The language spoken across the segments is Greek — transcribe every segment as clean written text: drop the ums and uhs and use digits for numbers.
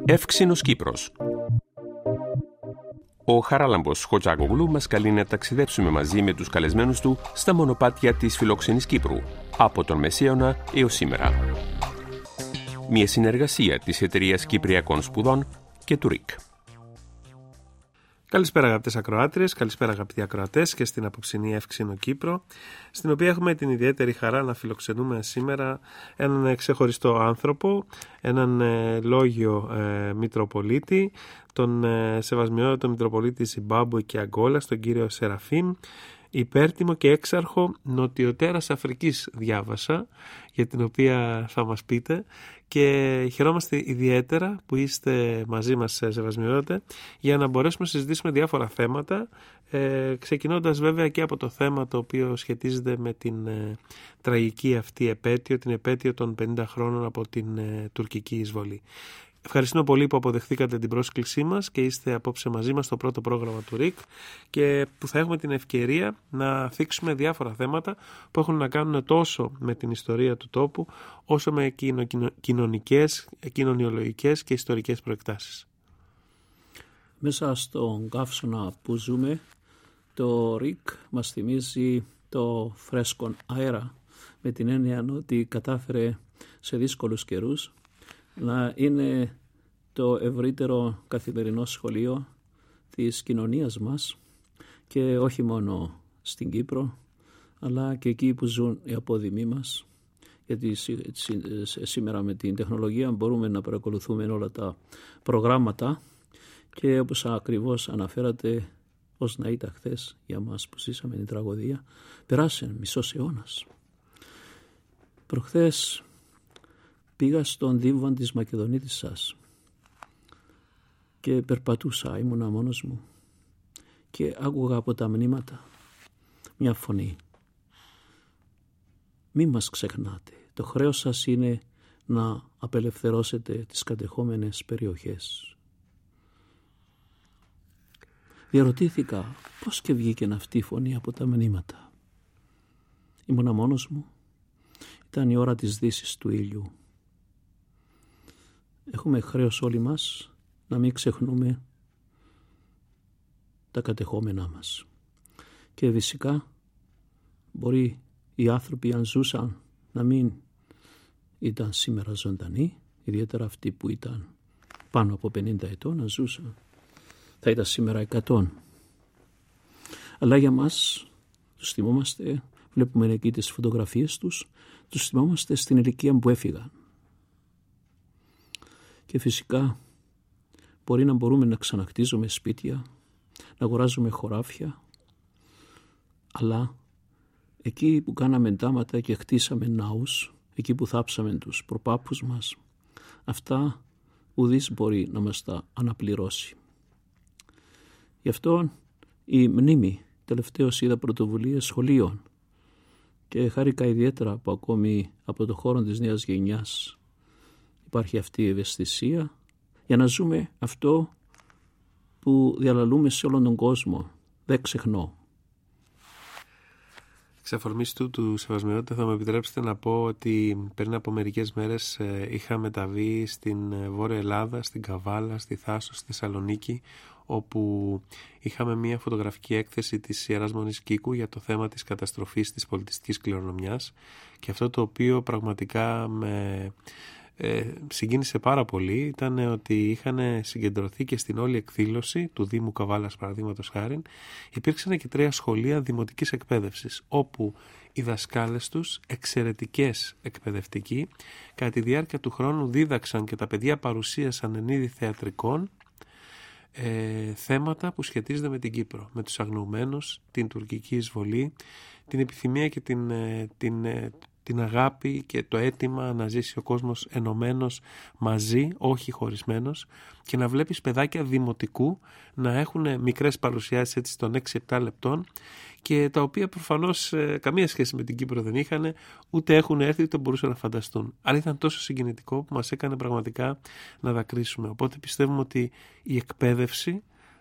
Εύξηνος Κύπρος. Ο Χαράλαμπος Χοτζάκογλου μας καλεί να ταξιδέψουμε μαζί με τους καλεσμένους του στα μονοπάτια της φιλόξενης Κύπρου, από τον Μεσαίωνα έως σήμερα. Μια συνεργασία της Εταιρείας Κυπριακών Σπουδών και του ΡΙΚ. Καλησπέρα αγαπητές ακροάτριες, καλησπέρα αγαπητοί ακροατές και στην απόψινή Εύξηνο Κύπρο, στην οποία έχουμε την ιδιαίτερη χαρά να φιλοξενούμε σήμερα έναν ξεχωριστό άνθρωπο, έναν λόγιο Μητροπολίτη, τον Σεβασμιότατο Μητροπολίτη Ζιμπάμπουε και Αγκόλας, τον κύριο Σεραφείμ, υπέρτιμο και έξαρχο νοτιοτέρας Αφρικής, διάβασα, για την οποία θα μας πείτε, και χαιρόμαστε ιδιαίτερα που είστε μαζί μας, Σεβασμιότατε, για να μπορέσουμε να συζητήσουμε διάφορα θέματα, ξεκινώντας βέβαια και από το θέμα το οποίο σχετίζεται με την τραγική αυτή επέτειο, την επέτειο των 50 χρόνων από την τουρκική εισβολή. Ευχαριστούμε πολύ που αποδεχθήκατε την πρόσκλησή μας και είστε απόψε μαζί μας στο πρώτο πρόγραμμα του ΡΙΚ και που θα έχουμε την ευκαιρία να θίξουμε διάφορα θέματα που έχουν να κάνουν τόσο με την ιστορία του τόπου όσο με κοινωνικές, κοινωνιολογικές και ιστορικές προεκτάσεις. Μέσα στον καύσωνα που ζούμε, το ΡΙΚ μας θυμίζει το φρέσκον αέρα, με την έννοια ότι κατάφερε σε δύσκολους καιρούς να είναι το ευρύτερο καθημερινό σχολείο της κοινωνίας μας και όχι μόνο στην Κύπρο, αλλά και εκεί που ζουν οι απόδημοί μας, γιατί σήμερα με την τεχνολογία μπορούμε να παρακολουθούμε όλα τα προγράμματα και όπως ακριβώς αναφέρατε, ως να ήταν χθες για μας που ζήσαμε την τραγωδία, περάσε μισός αιώνας. Προχθές πήγα στον δήμβο της Μακεδονίτισσας και περπατούσα, ήμουνα μόνος μου και άκουγα από τα μνήματα μια φωνή. Μη μας ξεχνάτε, το χρέος σας είναι να απελευθερώσετε τις κατεχόμενες περιοχές. Διαρωτήθηκα πώς και βγήκε αυτή η φωνή από τα μνήματα. Ήμουνα μόνος μου, ήταν η ώρα της δύσης του ήλιου. Έχουμε χρέος όλοι μας να μην ξεχνούμε τα κατεχόμενά μας. Και φυσικά μπορεί οι άνθρωποι αν ζούσαν να μην ήταν σήμερα ζωντανοί, ιδιαίτερα αυτοί που ήταν πάνω από 50 ετών να ζούσαν, θα ήταν σήμερα 100. Αλλά για μας τους θυμόμαστε, βλέπουμε εκεί τις φωτογραφίες τους, τους θυμόμαστε στην ηλικία που έφυγαν. Και φυσικά μπορεί να μπορούμε να ξανακτίζουμε σπίτια, να αγοράζουμε χωράφια, αλλά εκεί που κάναμε ντάματα και χτίσαμε ναούς, εκεί που θάψαμε τους προπάπους μας, αυτά ουδής μπορεί να μας τα αναπληρώσει. Γι' αυτό η μνήμη, τελευταίως είδα πρωτοβουλίες σχολείων και χάρηκα ιδιαίτερα που ακόμη από το χώρο της νέας γενιάς υπάρχει αυτή η ευαισθησία για να ζούμε αυτό που διαλαλούμε σε όλον τον κόσμο. Δεν ξεχνώ. Εξ αφορμής του Σεβασμιότητα, θα μου επιτρέψετε να πω ότι πριν από μερικές μέρες είχα μεταβεί στην Βόρεια Ελλάδα, στην Καβάλα, στη Θάσο, στη Θεσσαλονίκη, όπου είχαμε μια φωτογραφική έκθεση της Ιεράς Μονής Κίκου για το θέμα της καταστροφής της πολιτιστικής κληρονομιάς, και αυτό το οποίο πραγματικά με συγκίνησε πάρα πολύ ήταν ότι είχαν συγκεντρωθεί και στην όλη εκδήλωση του Δήμου Καβάλας, παραδείγματος χάριν, υπήρξαν και 3 σχολεία δημοτικής εκπαίδευσης, όπου οι δασκάλες τους, εξαιρετικές εκπαιδευτικοί, κατά τη διάρκεια του χρόνου δίδαξαν και τα παιδιά παρουσίασαν εν είδη θεατρικών θέματα που σχετίζονται με την Κύπρο, με τους αγνοωμένους, την τουρκική εισβολή, την επιθυμία και την αγάπη και το αίτημα να ζήσει ο κόσμος ενωμένος μαζί, όχι χωρισμένος, και να βλέπεις παιδάκια δημοτικού να έχουν μικρές παρουσιάσεις έτσι των 6-7 λεπτών, και τα οποία προφανώς καμία σχέση με την Κύπρο δεν είχαν, ούτε έχουν έρθει ούτε μπορούσαν να φανταστούν. Αλλά ήταν τόσο συγκινητικό που μας έκανε πραγματικά να δακρύσουμε. Οπότε πιστεύουμε ότι η εκπαίδευση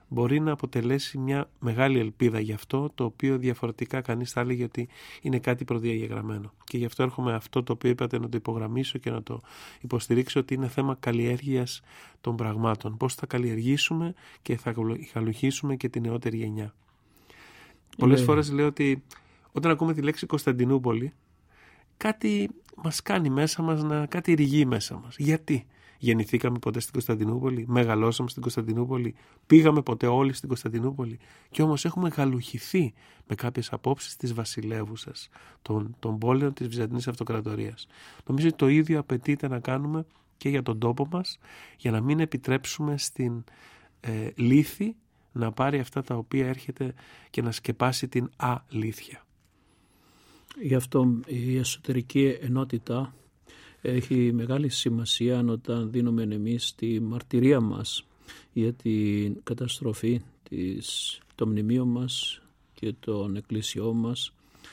μπορεί να αποτελέσει μια μεγάλη ελπίδα για αυτό, το οποίο διαφορετικά κανείς θα έλεγε ότι είναι κάτι προδιαγεγραμμένο. Και γι' αυτό έρχομαι αυτό το οποίο είπατε να το υπογραμμίσω και να το υποστηρίξω, ότι είναι θέμα καλλιέργειας των πραγμάτων. Πώς θα καλλιεργήσουμε και θα γαλουχίσουμε και τη νεότερη γενιά. Πολλές φορές λέω ότι όταν ακούμε τη λέξη Κωνσταντινούπολη, κάτι μας κάνει μέσα μας, κάτι ρηγεί μέσα μας. Γιατί? Γεννηθήκαμε ποτέ στην Κωνσταντινούπολη, μεγαλώσαμε στην Κωνσταντινούπολη, πήγαμε ποτέ όλοι στην Κωνσταντινούπολη, και όμως έχουμε γαλουχηθεί με κάποιες απόψεις της βασιλεύουσας, των πόλεων της Βυζαντινής Αυτοκρατορίας. Νομίζω ότι το ίδιο απαιτείται να κάνουμε και για τον τόπο μας, για να μην επιτρέψουμε στην λύθη να πάρει αυτά τα οποία έρχεται και να σκεπάσει την αλήθεια. Γι' αυτό η εσωτερική ενότητα έχει μεγάλη σημασία όταν δίνουμε εμείς τη μαρτυρία μας για την καταστροφή των μνημείων μας και των εκκλησιών μας.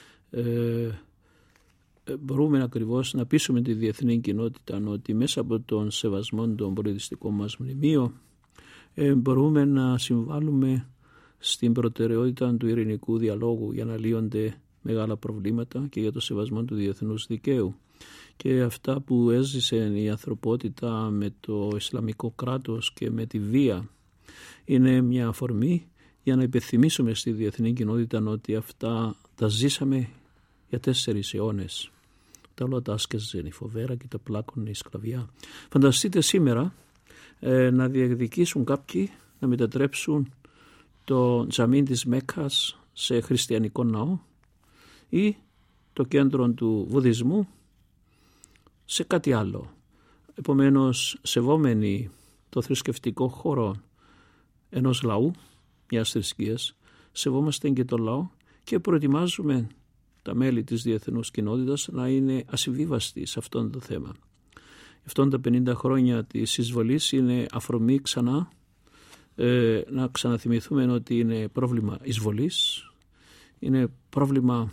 Μπορούμε ακριβώς να πείσουμε τη διεθνή κοινότητα ότι μέσα από τον σεβασμό των πολιτιστικών μας μνημείων μπορούμε να συμβάλλουμε στην προτεραιότητα του ειρηνικού διαλόγου για να λύονται μεγάλα προβλήματα και για το σεβασμό του διεθνούς δικαίου. Και αυτά που έζησε η ανθρωπότητα με το Ισλαμικό κράτος και με τη βία είναι μια αφορμή για να υπενθυμίσουμε στη διεθνή κοινότητα ότι αυτά τα ζήσαμε για 4 αιώνες. Τα όλα τα άσκαζε η φοβέρα και τα πλάκωνε η σκλαβιά. Φανταστείτε σήμερα να διεκδικήσουν κάποιοι να μετατρέψουν το τζαμί της Μέκκας σε χριστιανικό ναό ή το κέντρο του βουδισμού σε κάτι άλλο. Επομένως, σεβόμενοι το θρησκευτικό χώρο ενός λαού, μιας θρησκείας, σεβόμαστε και το λαό και προετοιμάζουμε τα μέλη της διεθνούς κοινότητας να είναι ασυμβίβαστοι σε αυτό το θέμα. Αυτόν τα 50 χρόνια της εισβολής είναι αφορμή ξανά να ξαναθυμηθούμε ότι είναι πρόβλημα εισβολής, είναι πρόβλημα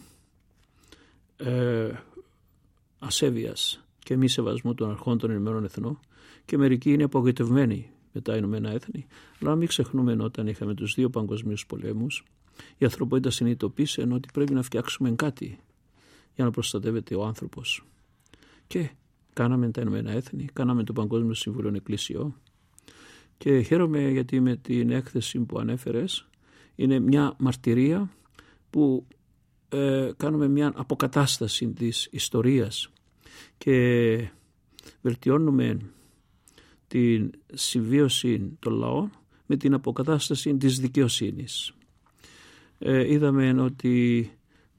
ασέβειας και μη σεβασμού των αρχών των Ηνωμένων Εθνών, και μερικοί είναι απογοητευμένοι με τα Ηνωμένα Έθνη. Αλλά μην ξεχνούμε όταν είχαμε τους 2 παγκοσμίους πολέμους, η ανθρωπότητα συνειδητοποίησε ότι πρέπει να φτιάξουμε κάτι για να προστατεύεται ο άνθρωπος. Και κάναμε τα Ηνωμένα Έθνη, κάναμε το Παγκόσμιο Συμβούλιο Εκκλησιών, και χαίρομαι γιατί με την έκθεση που ανέφερες είναι μια μαρτυρία που κάνουμε μια αποκατάσταση της ιστορίας και βελτιώνουμε την συμβίωση των λαών με την αποκατάσταση της δικαιοσύνης. Είδαμε ότι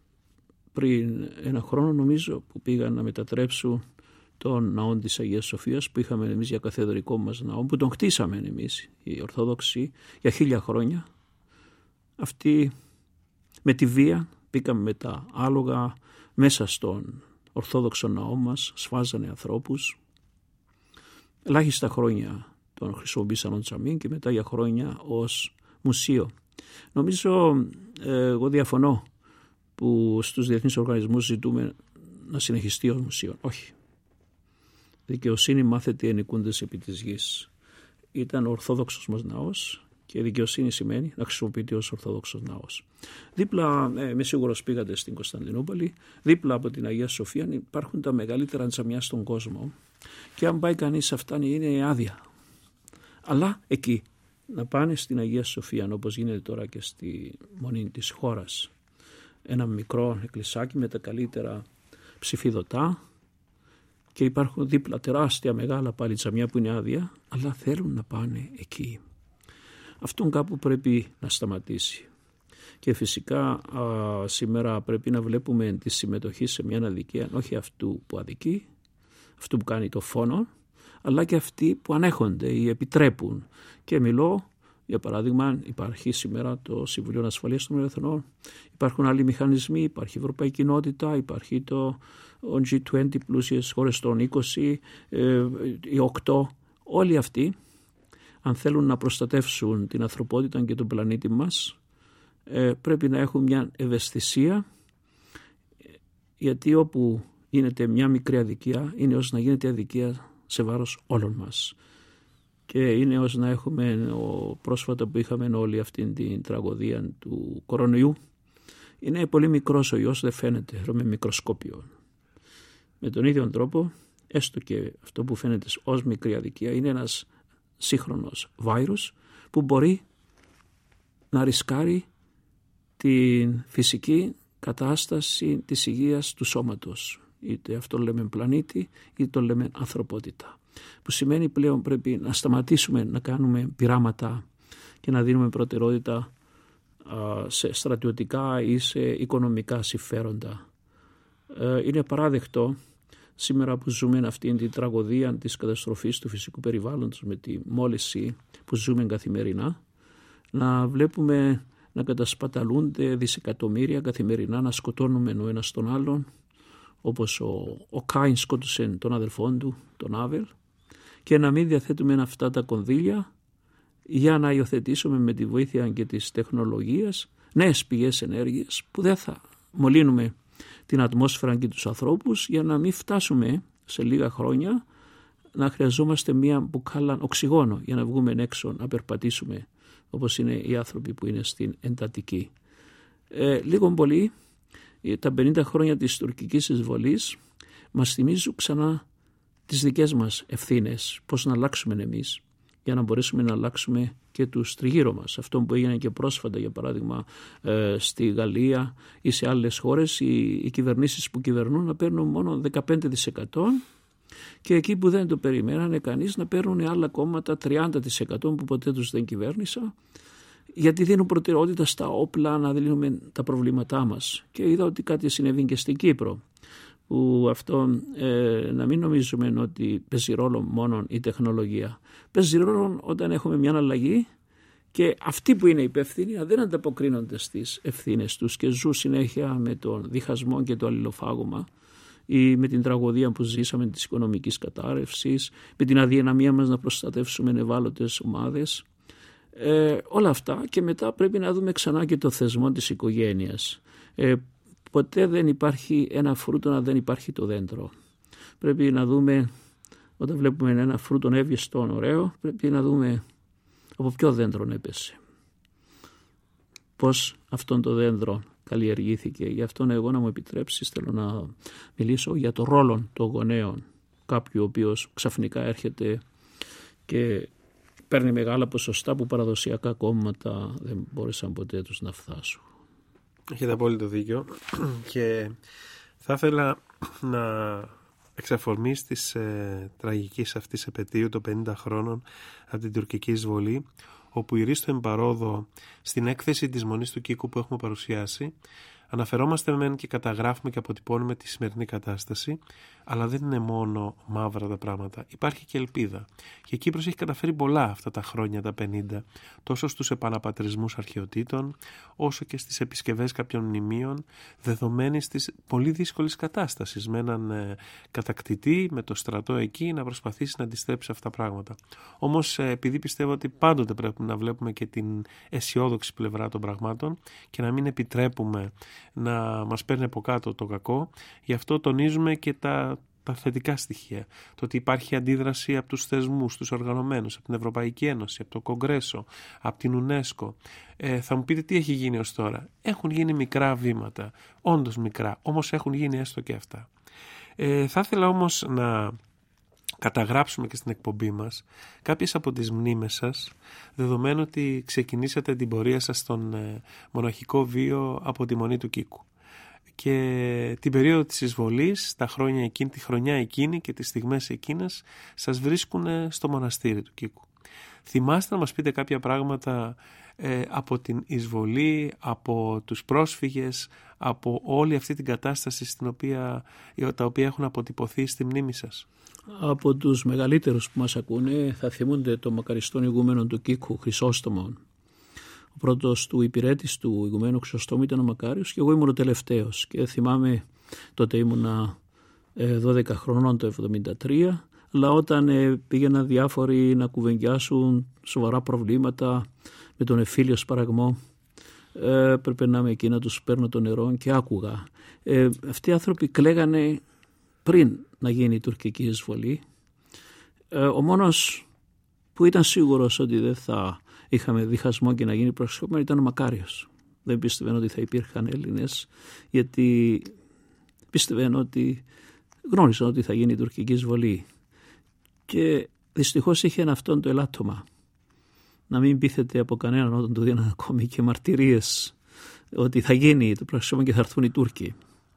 πριν 1 χρόνο νομίζω που πήγαν να μετατρέψουν τον ναό της Αγίας Σοφίας που είχαμε εμείς για καθεδρικό μας ναό, που τον χτίσαμε εμείς οι Ορθόδοξοι για 1000 χρόνια. Αυτοί με τη βία πήγαμε με τα άλογα μέσα στον Ορθόδοξο ναό μας, σφάζανε ανθρώπους. Ελάχιστα χρόνια τον χρησιμοποίησαν ως τζαμί και μετά για χρόνια ως μουσείο. Νομίζω, εγώ διαφωνώ που στους διεθνείς οργανισμούς ζητούμε να συνεχιστεί ως μουσείο. Όχι. Δικαιοσύνη μάθεται ενοικούντες επί της γης. Ήταν ο Ορθόδοξος μας ναός και δικαιοσύνη σημαίνει να χρησιμοποιείται ως Ορθόδοξος ναός. Δίπλα, είμαι σίγουρος πήγατε στην Κωνσταντινούπολη, δίπλα από την Αγία Σοφία υπάρχουν τα μεγαλύτερα τζαμιά στον κόσμο και αν πάει κανείς αυτά είναι άδεια. Αλλά εκεί να πάνε στην Αγία Σοφία, όπως γίνεται τώρα και στη μονή της χώρας, ένα μικρό εκκλησάκι με τα καλύτερα ψηφιδωτά, και υπάρχουν δίπλα τεράστια μεγάλα πάλι τζαμιά που είναι άδεια, αλλά θέλουν να πάνε εκεί. Αυτόν κάπου πρέπει να σταματήσει. Και φυσικά σήμερα πρέπει να βλέπουμε τη συμμετοχή σε μια αδικία, όχι αυτού που αδικεί, αυτού που κάνει το φόνο, αλλά και αυτοί που ανέχονται ή επιτρέπουν. Και μιλώ, για παράδειγμα, υπάρχει σήμερα το Συμβουλίο Ασφαλείας των Εθνών, υπάρχουν άλλοι μηχανισμοί, υπάρχει η Ευρωπαϊκή Κοινότητα, υπάρχει το G20, πλούσιες χώρες των 20, οι 8, όλοι αυτοί, αν θέλουν να προστατεύσουν την ανθρωπότητα και τον πλανήτη μας, πρέπει να έχουν μια ευαισθησία, γιατί όπου γίνεται μια μικρή αδικία είναι ως να γίνεται αδικία σε βάρος όλων μας. και είναι ως να έχουμε πρόσφατα που είχαμε όλη αυτή την τραγωδία του κορονοϊού. Είναι πολύ μικρός ο ιός, δεν φαίνεται με μικροσκόπιο. Με τον ίδιο τρόπο, έστω και αυτό που φαίνεται ως μικρή αδικία, είναι ένας σύγχρονος βάιρους που μπορεί να ρισκάρει την φυσική κατάσταση της υγείας του σώματος. Είτε αυτό λέμε πλανήτη, είτε το λέμε ανθρωπότητα. Που σημαίνει πλέον πρέπει να σταματήσουμε να κάνουμε πειράματα και να δίνουμε προτεραιότητα σε στρατιωτικά ή σε οικονομικά συμφέροντα. Είναι παράδεκτο σήμερα που ζούμε αυτήν την τραγωδία της καταστροφής του φυσικού περιβάλλοντος με τη μόλυνση που ζούμε καθημερινά, να βλέπουμε να κατασπαταλούνται δισεκατομμύρια καθημερινά, να σκοτώνουμε ο ένας τον άλλον, όπως ο Κάιν σκότωσε τον αδελφόν του, τον Άβελ, και να μην διαθέτουμε αυτά τα κονδύλια για να υιοθετήσουμε με τη βοήθεια και της τεχνολογίας νέες πηγές ενέργειας που δεν θα μολύνουμε την ατμόσφαιρα και τους ανθρώπους, για να μην φτάσουμε σε λίγα χρόνια να χρειαζόμαστε μία μπουκάλα οξυγόνο για να βγούμε έξω να περπατήσουμε, όπως είναι οι άνθρωποι που είναι στην εντατική. Λίγο πολύ τα 50 χρόνια της τουρκικής εισβολής μας θυμίζουν ξανά τις δικές μας ευθύνες, πώς να αλλάξουμε εμείς για να μπορέσουμε να αλλάξουμε και τους τριγύρω μας. Αυτό που έγινε και πρόσφατα, για παράδειγμα στη Γαλλία ή σε άλλες χώρες, οι κυβερνήσεις που κυβερνούν να παίρνουν μόνο 15% και εκεί που δεν το περιμένανε κανείς να παίρνουν άλλα κόμματα 30% που ποτέ τους δεν κυβέρνησα, γιατί δίνουν προτεραιότητα στα όπλα να λύνουμε τα προβλήματά μας. Και είδα ότι κάτι συνέβη και στην Κύπρο, που αυτό να μην νομίζουμε ότι παίζει ρόλο μόνο η τεχνολογία. Παίζει ρόλο όταν έχουμε μια αλλαγή και αυτοί που είναι υπεύθυνοι δεν ανταποκρίνονται στις ευθύνες τους και ζουν συνέχεια με τον διχασμό και το αλληλοφάγωμα, ή με την τραγωδία που ζήσαμε της οικονομικής κατάρρευσης, με την αδυναμία μας να προστατεύσουμε ευάλωτες ομάδες. Όλα αυτά, και μετά πρέπει να δούμε ξανά και το θεσμό της οικογένειας. Ποτέ δεν υπάρχει ένα φρούτο αν δεν υπάρχει το δέντρο. Πρέπει να δούμε, όταν βλέπουμε ένα φρούτο εύγεστο, ωραίο, πρέπει να δούμε από ποιο δέντρο έπεσε. Πώς αυτόν το δέντρο καλλιεργήθηκε. Γι' αυτό εγώ, να μου επιτρέψεις, θέλω να μιλήσω για το ρόλο των γονέων. Κάποιου ο οποίος ξαφνικά έρχεται και παίρνει μεγάλα ποσοστά που παραδοσιακά κόμματα δεν μπόρεσαν ποτέ τους να φτάσουν. Έχετε απόλυτο δίκιο και θα ήθελα να εξαφορμής της τραγικής αυτής επετείου των 50 χρόνων από την τουρκική εισβολή, όπου η Ρίστο Εμπαρόδο στην έκθεση της Μονής του Κίκου που έχουμε παρουσιάσει αναφερόμαστε μεν και καταγράφουμε και αποτυπώνουμε τη σημερινή κατάσταση, αλλά δεν είναι μόνο μαύρα τα πράγματα. Υπάρχει και ελπίδα. Και η Κύπρος έχει καταφέρει πολλά αυτά τα χρόνια, τα 50, τόσο στους επαναπατρισμούς αρχαιοτήτων, όσο και στις επισκευές κάποιων μνημείων, δεδομένης της πολύ δύσκολης κατάστασης, με έναν κατακτητή, με το στρατό εκεί, να προσπαθήσει να αντιστρέψει αυτά τα πράγματα. Όμως, επειδή πιστεύω ότι πάντοτε πρέπει να βλέπουμε και την αισιόδοξη πλευρά των πραγμάτων και να μην επιτρέπουμε να μας παίρνει από κάτω το κακό, γι' αυτό τονίζουμε και τα θετικά στοιχεία. Το ότι υπάρχει αντίδραση από τους θεσμούς, τους οργανωμένους, από την Ευρωπαϊκή Ένωση, από το Κογκρέσο, από την UNESCO. Θα μου πείτε τι έχει γίνει ως τώρα. Έχουν γίνει μικρά βήματα, όντως μικρά, όμως έχουν γίνει έστω και αυτά. Θα ήθελα όμως να καταγράψουμε και στην εκπομπή μας κάποιες από τις μνήμες σας, δεδομένου ότι ξεκινήσατε την πορεία σας στον μοναχικό βίο από τη Μονή του Κίκου. Και την περίοδο της εισβολής, τα χρόνια εκείνη, τη χρονιά εκείνη και τις στιγμές εκείνες σας βρίσκουν στο μοναστήρι του Κίκου. Θυμάστε να μας πείτε κάποια πράγματα από την εισβολή, από τους πρόσφυγες, από όλη αυτή την κατάσταση τα οποία έχουν αποτυπωθεί στη μνήμη σας. Από τους μεγαλύτερους που μας ακούνε θα θυμούνται το μακαριστόν ηγούμενο του Κίκου, Χρυσόστομο. Ο πρώτος του υπηρέτης του ηγουμένου Χρυσόστομου ήταν ο Μακάριος και εγώ ήμουν ο τελευταίος. Και θυμάμαι, τότε ήμουνα 12 χρονών το 1973, αλλά όταν πήγαιναν διάφοροι να κουβεντιάσουν σοβαρά προβλήματα με τον εφήλιο σπαραγμό, πρέπει να είμαι εκεί να τους παίρνω το νερό και άκουγα. Αυτοί οι άνθρωποι κλαίγανε πριν να γίνει η τουρκική εισβολή. Ο μόνος που που ήταν σίγουρος ότι δεν θα είχαμε διχασμό και να γίνει πραξικόπημα ήταν ο Μακάριος. Δεν πίστευαν ότι θα υπήρχαν Έλληνες, γιατί πίστευαν ότι γνώρισαν ότι θα γίνει η τουρκική εισβολή. Και δυστυχώς είχε αυτόν το ελάττωμα. Να μην πείθεται από κανέναν όταν του δίναν ακόμη και μαρτυρίες ότι θα γίνει το πραξικόπημα και θα έρθουν οι Τούρκοι.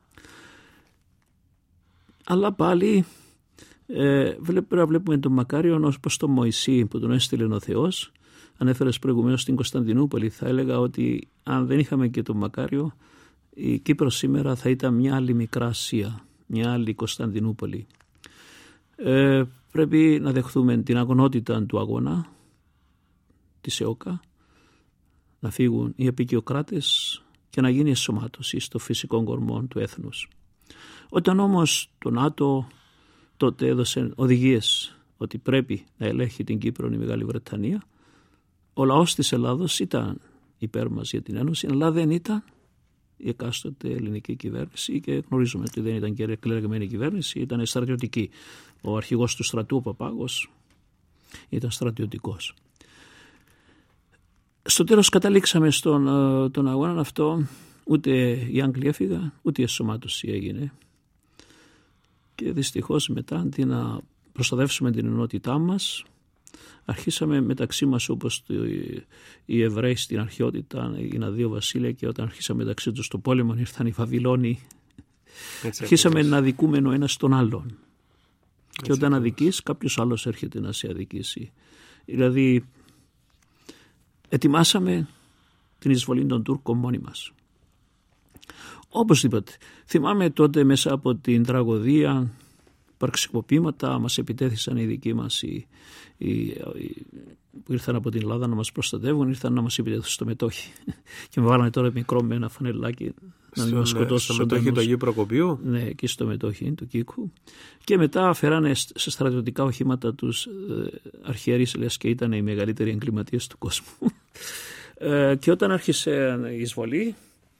Αλλά πάλι πρέπει να βλέπουμε τον Μακάριον όπως τον Μωυσή που τον έστειλε ο Θεός. Ανέφερες προηγουμένως στην Κωνσταντινούπολη. Θα έλεγα ότι αν δεν είχαμε και τον Μακάριο, η Κύπρος σήμερα θα ήταν μια άλλη μικρά Ασία, μια άλλη Κωνσταντινούπολη. Πρέπει να δεχθούμε την αγωνότητα του αγώνα της ΕΟΚΑ, να φύγουν οι επικιοκράτες και να γίνει εσωμάτωση στο φυσικό κορμό του έθνους. Όταν όμως το ΝΑΤΟ τότε έδωσε οδηγίες ότι πρέπει να ελέγχει την Κύπρο η Μεγάλη Βρετανία, ο λαός της Ελλάδος ήταν υπέρ μας για την Ένωση, αλλά δεν ήταν η εκάστοτε ελληνική κυβέρνηση και γνωρίζουμε ότι δεν ήταν και εκλεγμένη κυβέρνηση, ήταν στρατιωτική. Ο αρχηγός του στρατού, ο Παπάγος, ήταν στρατιωτικός. Στο τέλος καταλήξαμε στον αγώνα αυτό, ούτε οι Άγγλοι έφυγαν, ούτε η εσωμάτωση έγινε. Και δυστυχώς μετά, αντί να προστατεύσουμε την ενότητά μας, αρχίσαμε μεταξύ μας όπως οι Εβραίοι στην αρχαιότητα, έγιναν δύο βασίλεια και όταν αρχίσαμε μεταξύ τους το πόλεμο ήρθαν οι Βαβυλώνοι. Αρχίσαμε να αδικούμε ο ένας τον άλλον. Και όταν αδικείς, κάποιος άλλος έρχεται να σε αδικήσει. Δηλαδή, ετοιμάσαμε την εισβολή των Τούρκων μόνοι μας. Οπωσδήποτε. Θυμάμαι τότε μέσα από την τραγωδία, πραξικοπήματα, μας επιτέθησαν οι δικοί μας που ήρθαν από την Ελλάδα να μας προστατεύουν, ήρθαν να μας επιτέθουν στο Μετόχι. Και με βάλανε τώρα μικρό με ένα φανελάκι να μην μας σκοτώσουν. Στο Μετόχι του Αγίου Προκοπίου. Ναι, εκεί στο Μετόχι του Κίκου. Και μετά φέρανε σε στρατιωτικά οχήματα τους αρχιερείς, λες και ήταν οι μεγαλύτεροι εγκληματίες του κόσμου. Και όταν άρχισε η εισβολή,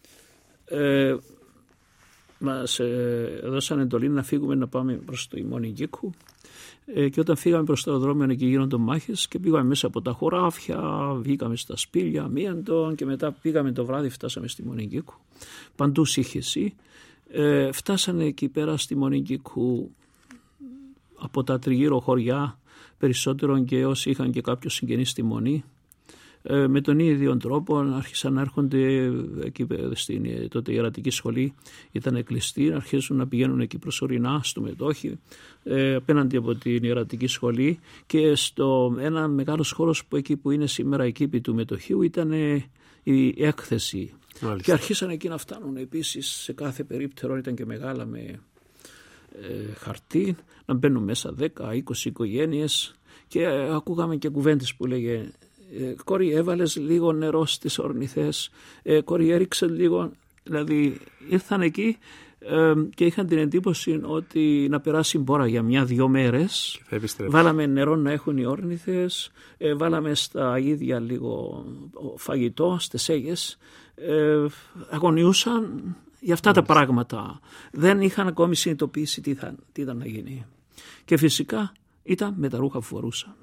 μας δώσανε εντολή να φύγουμε να πάμε προς το ημώνη Κίκου και όταν φύγαμε προς το αεροδρόμιο εκεί γίνονταν μάχες και πήγαμε μέσα από τα χωράφια, βγήκαμε στα σπήλια μίαντον και μετά πήγαμε το βράδυ, φτάσαμε στη Μονή Κίκου. Παντού σύγχυση. Φτάσανε εκεί πέρα στη Μονή Κίκου από τα τριγύρω χωριά περισσότερον και όσοι είχαν και κάποιο συγγενή στη Μονή. Με τον ίδιο τρόπο άρχισαν να έρχονται εκεί στην τότε ιερατική σχολή, ήταν κλειστή, αρχίζουν να πηγαίνουν εκεί προσωρινά στο Μετόχι απέναντι από την ιερατική σχολή και στο ένα μεγάλος χώρος που εκεί που είναι σήμερα η κήπη του Μετοχίου ήταν η έκθεση. Μάλιστα. Και αρχίσαν εκεί να φτάνουν επίσης σε κάθε περίπτερο, ήταν και μεγάλα με χαρτί, να μπαίνουν μέσα 10-20 οικογένειες και ακούγαμε και κουβέντες που λέγε «Κόρη, έβαλες λίγο νερό στις ορνηθές, κόρη, έριξε λίγο». Δηλαδή ήρθαν εκεί και είχαν την εντύπωση ότι να περάσει μπόρα για 1-2 μέρες. Βάλαμε νερό να έχουν οι όρνηθες, βάλαμε στα ίδια λίγο φαγητό, στις έγες, αγωνιούσαν για αυτά τα πράγματα. Δεν είχαν ακόμη συνειδητοποιήσει τι ήταν να γίνει. Και φυσικά ήταν με τα ρούχα που φορούσαν.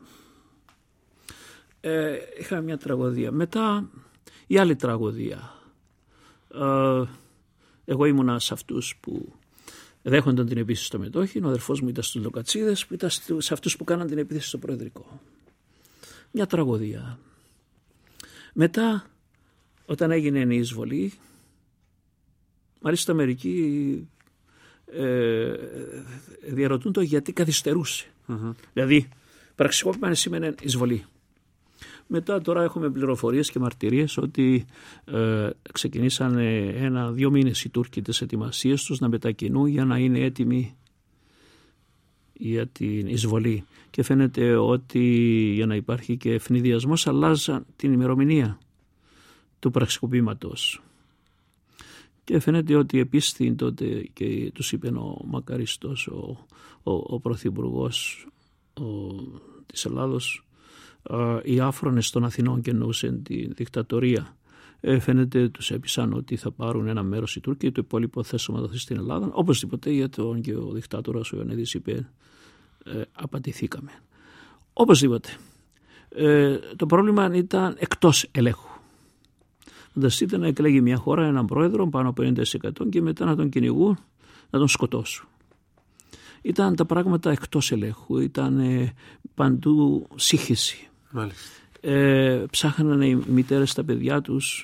Είχαμε μια τραγωδία. Μετά η άλλη τραγωδία. Εγώ ήμουνα σε αυτούς που δέχονταν την επίθεση στο Μετόχι. Ο αδερφός μου ήταν στους Λοκατσίδες που ήταν σε αυτούς που κάναν την επίθεση στο Προεδρικό. Μια τραγωδία. Μετά όταν έγινε η εισβολή, μάλιστα μερικοί διαρωτούν το γιατί καθυστερούσε. Δηλαδή πραξικόπημα σήμαινε εισβολή. Μετά τώρα έχουμε πληροφορίες και μαρτυρίες ότι ξεκινήσαν 1-2 μήνες οι Τούρκοι τις ετοιμασίες τους να μετακινούν για να είναι έτοιμοι για την εισβολή. Και φαίνεται ότι για να υπάρχει και ευνηδιασμός αλλάζαν την ημερομηνία του πραξικοπήματος. Και φαίνεται ότι επίσης τότε και τους είπε ο Μακαριστός, ο πρωθυπουργός της Ελλάδος, οι άφρονες των Αθηνών και εννοούσαν τη δικτατορία. Φαίνεται τους έπεισαν ότι θα πάρουν ένα μέρος οι Τούρκοι, το υπόλοιπο θα σωματωθεί στην Ελλάδα. Οπωσδήποτε, γιατί και ο δικτάτορας ο Ιωαννίδης είπε απατηθήκαμε. Οπωσδήποτε. Το πρόβλημα ήταν εκτός ελέγχου. Φανταστείτε να εκλέγει μια χώρα έναν πρόεδρο πάνω από 50% και μετά να τον κυνηγούν, να τον σκοτώσουν. Ήταν τα πράγματα εκτός ελέγχου, ήταν παντού σύγχυση. Ψάχνανε οι μητέρες τα παιδιά τους,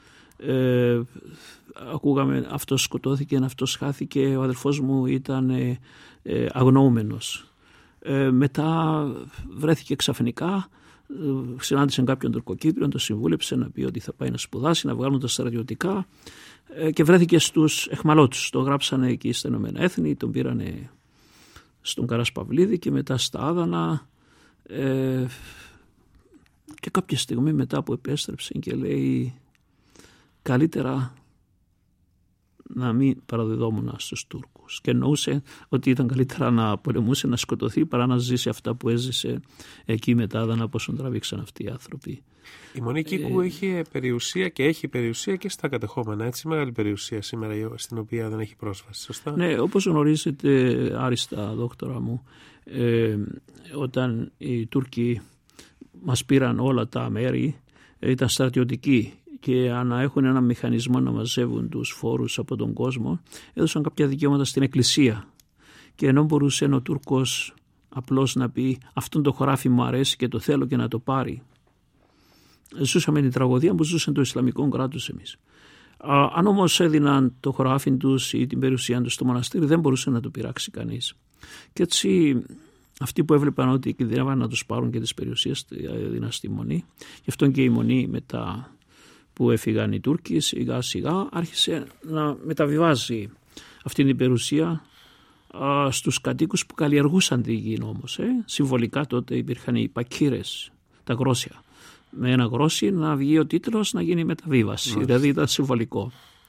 ακούγαμε αυτός σκοτώθηκε, αυτός χάθηκε, ο αδελφός μου ήταν αγνοούμενος. Μετά βρέθηκε ξαφνικά, συνάντησαν κάποιον Τουρκοκύπριον, το συμβούλεψε να πει ότι θα πάει να σπουδάσει, να βγάλουν τα στρατιωτικά και βρέθηκε στους εχμαλώτους. Το γράψανε εκεί στα Ηνωμένα Έθνη, τον πήρανε στον Καρασπαυλίδη και μετά στα Άδανα και κάποια στιγμή μετά που επέστρεψε και λέει καλύτερα να μην παραδιδόμουν στους Τούρκους, και εννοούσε ότι ήταν καλύτερα να πολεμούσε, να σκοτωθεί παρά να ζήσει αυτά που έζησε εκεί μετά, Άδανα, πώς τον τραβήξαν αυτοί οι άνθρωποι. Η Μονή Κίκου είχε περιουσία και έχει περιουσία και στα κατεχόμενα, έτσι, μεγάλη περιουσία σήμερα στην οποία δεν έχει πρόσβαση, σωστά? Ναι, όπως γνωρίζετε άριστα, δόκτωρα μου, όταν οι Τούρκοι μας πήραν όλα τα μέρη, ήταν στρατιωτικοί και να έχουν ένα μηχανισμό να μαζεύουν τους φόρους από τον κόσμο, έδωσαν κάποια δικαιώματα στην Εκκλησία. Και ενώ μπορούσε ο Τούρκος απλώς να πει αυτόν το χωράφι μου αρέσει και το θέλω και να το πάρει, ζούσαμε την τραγωδία που ζούσαν το Ισλαμικό κράτος εμείς. Αν όμως έδιναν το χωράφι τους ή την περιουσία τους στο μοναστήρι, δεν μπορούσε να το πειράξει κανείς. Και έτσι αυτοί που έβλεπαν ότι κινδυνεύαν να τους πάρουν και τις περιουσίες, έδιναν στη Μονή. Γι' αυτό και η Μονή μετά που έφυγαν οι Τούρκοι, σιγά σιγά άρχισε να μεταβιβάζει αυτή την περιουσία στους κατοίκους που καλλιεργούσαν τη γη όμως. Συμβολικά τότε υπήρχαν οι πακύρες, τα γρόσια. Με ένα γρόσι να βγει ο τίτλος, να γίνει μεταβίβαση. Δηλαδή ήταν συμβολικό.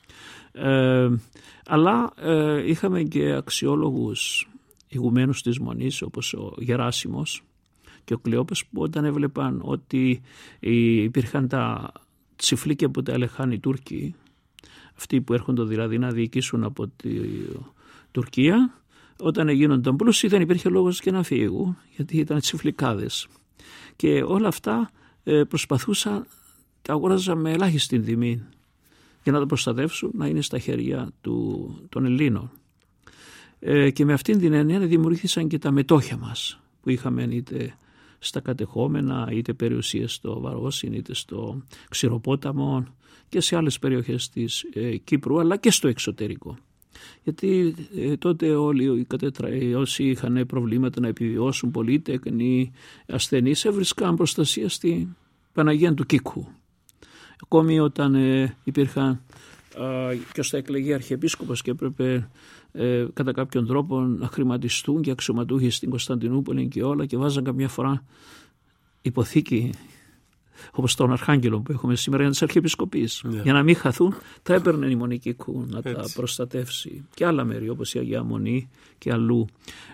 Αλλά είχαμε και αξιόλογους ηγουμένους της Μονής, όπως ο Γεράσιμος και ο Κλεόπες, που όταν έβλεπαν ότι υπήρχαν τα τσιφλίκια που τα έλεγχαν οι Τούρκοι, αυτοί που έρχονται δηλαδή να διοικήσουν από τη Τουρκία, όταν γίνονταν πλούσιοι δεν υπήρχε λόγος και να φύγουν, γιατί ήταν τσιφλικάδες. Και όλα αυτά προσπαθούσαν, τα αγόραζαν με ελάχιστη τιμή για να τα προστατεύσουν, να είναι στα χέρια των Ελλήνων. Και με αυτήν την έννοια δημιουργήθησαν και τα μετόχια μας που είχαμε είτε στα κατεχόμενα, είτε περιουσίες στο Βαρόσιν, είτε στο Ξηροπόταμο και σε άλλες περιοχές της Κύπρου, αλλά και στο εξωτερικό. Γιατί τότε όλοι όσοι είχαν προβλήματα να επιβιώσουν, πολύτεκνοι, ασθενείς, έβρισκαν προστασία στη Παναγία του Κίκου. Ακόμη όταν υπήρχαν και ώστε εκλεγεί αρχιεπίσκοπος και έπρεπε κατά κάποιον τρόπο να χρηματιστούν και αξιωματούχοι στην Κωνσταντινούπολη και όλα, και βάζαν καμιά φορά υποθήκη όπως τον Αρχάγγελο που έχουμε σήμερα για τις αρχιεπισκοπείς. Για να μην χαθούν, τα έπαιρνε η Μονή Κίκου να τα προστατεύσει, και άλλα μέρη όπως η Αγία Μονή και αλλού.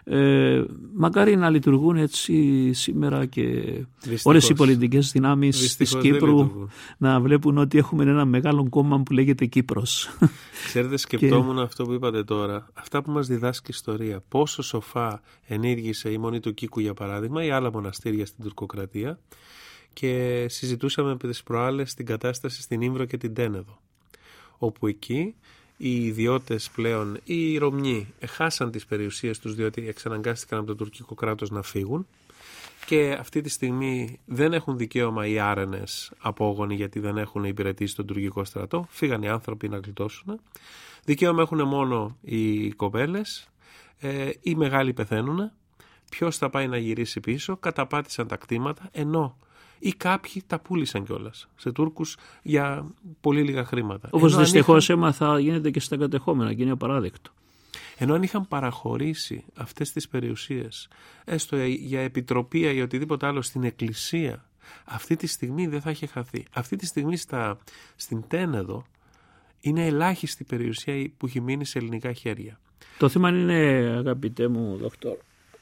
Μακάρι να λειτουργούν έτσι σήμερα και δυστυχώς όλες οι πολιτικές δυνάμεις της Κύπρου να βλέπουν ότι έχουμε ένα μεγάλο κόμμα που λέγεται Κύπρος. Ξέρετε, σκεπτόμουν αυτό που είπατε τώρα, αυτά που μας διδάσκει η ιστορία, πόσο σοφά ενήργησε η Μονή του Κίκου για παράδειγμα ή άλλα μοναστήρια στην τουρκοκρατία. Και συζητούσαμε από τις προάλλες την κατάσταση στην Ήμβρο και την Τένεδο, όπου εκεί οι ιδιώτες πλέον, οι Ρωμιοί, χάσαν τις περιουσίες τους διότι εξαναγκάστηκαν από το τουρκικό κράτος να φύγουν, και αυτή τη στιγμή δεν έχουν δικαίωμα οι άρενες απόγονοι γιατί δεν έχουν υπηρετήσει τον τουρκικό στρατό, φύγαν οι άνθρωποι να γλιτώσουν. Δικαίωμα έχουν μόνο οι κοπέλες, οι μεγάλοι πεθαίνουν, ποιος θα πάει να γυρίσει πίσω, καταπάτησαν τα κτήματα, ενώ ή κάποιοι τα πούλησαν κιόλας σε Τούρκους για πολύ λίγα χρήματα. Όπως δυστυχώς έμαθα γίνεται και στα κατεχόμενα και είναι απαράδεκτο. Ενώ αν είχαν παραχωρήσει αυτές τις περιουσίες, έστω για επιτροπή ή οτιδήποτε άλλο στην Εκκλησία, αυτή τη στιγμή δεν θα είχε χαθεί. Αυτή τη στιγμή στην Τένεδο είναι ελάχιστη περιουσία που έχει μείνει σε ελληνικά χέρια. Το θέμα είναι, αγαπητέ μου δόκτωρ,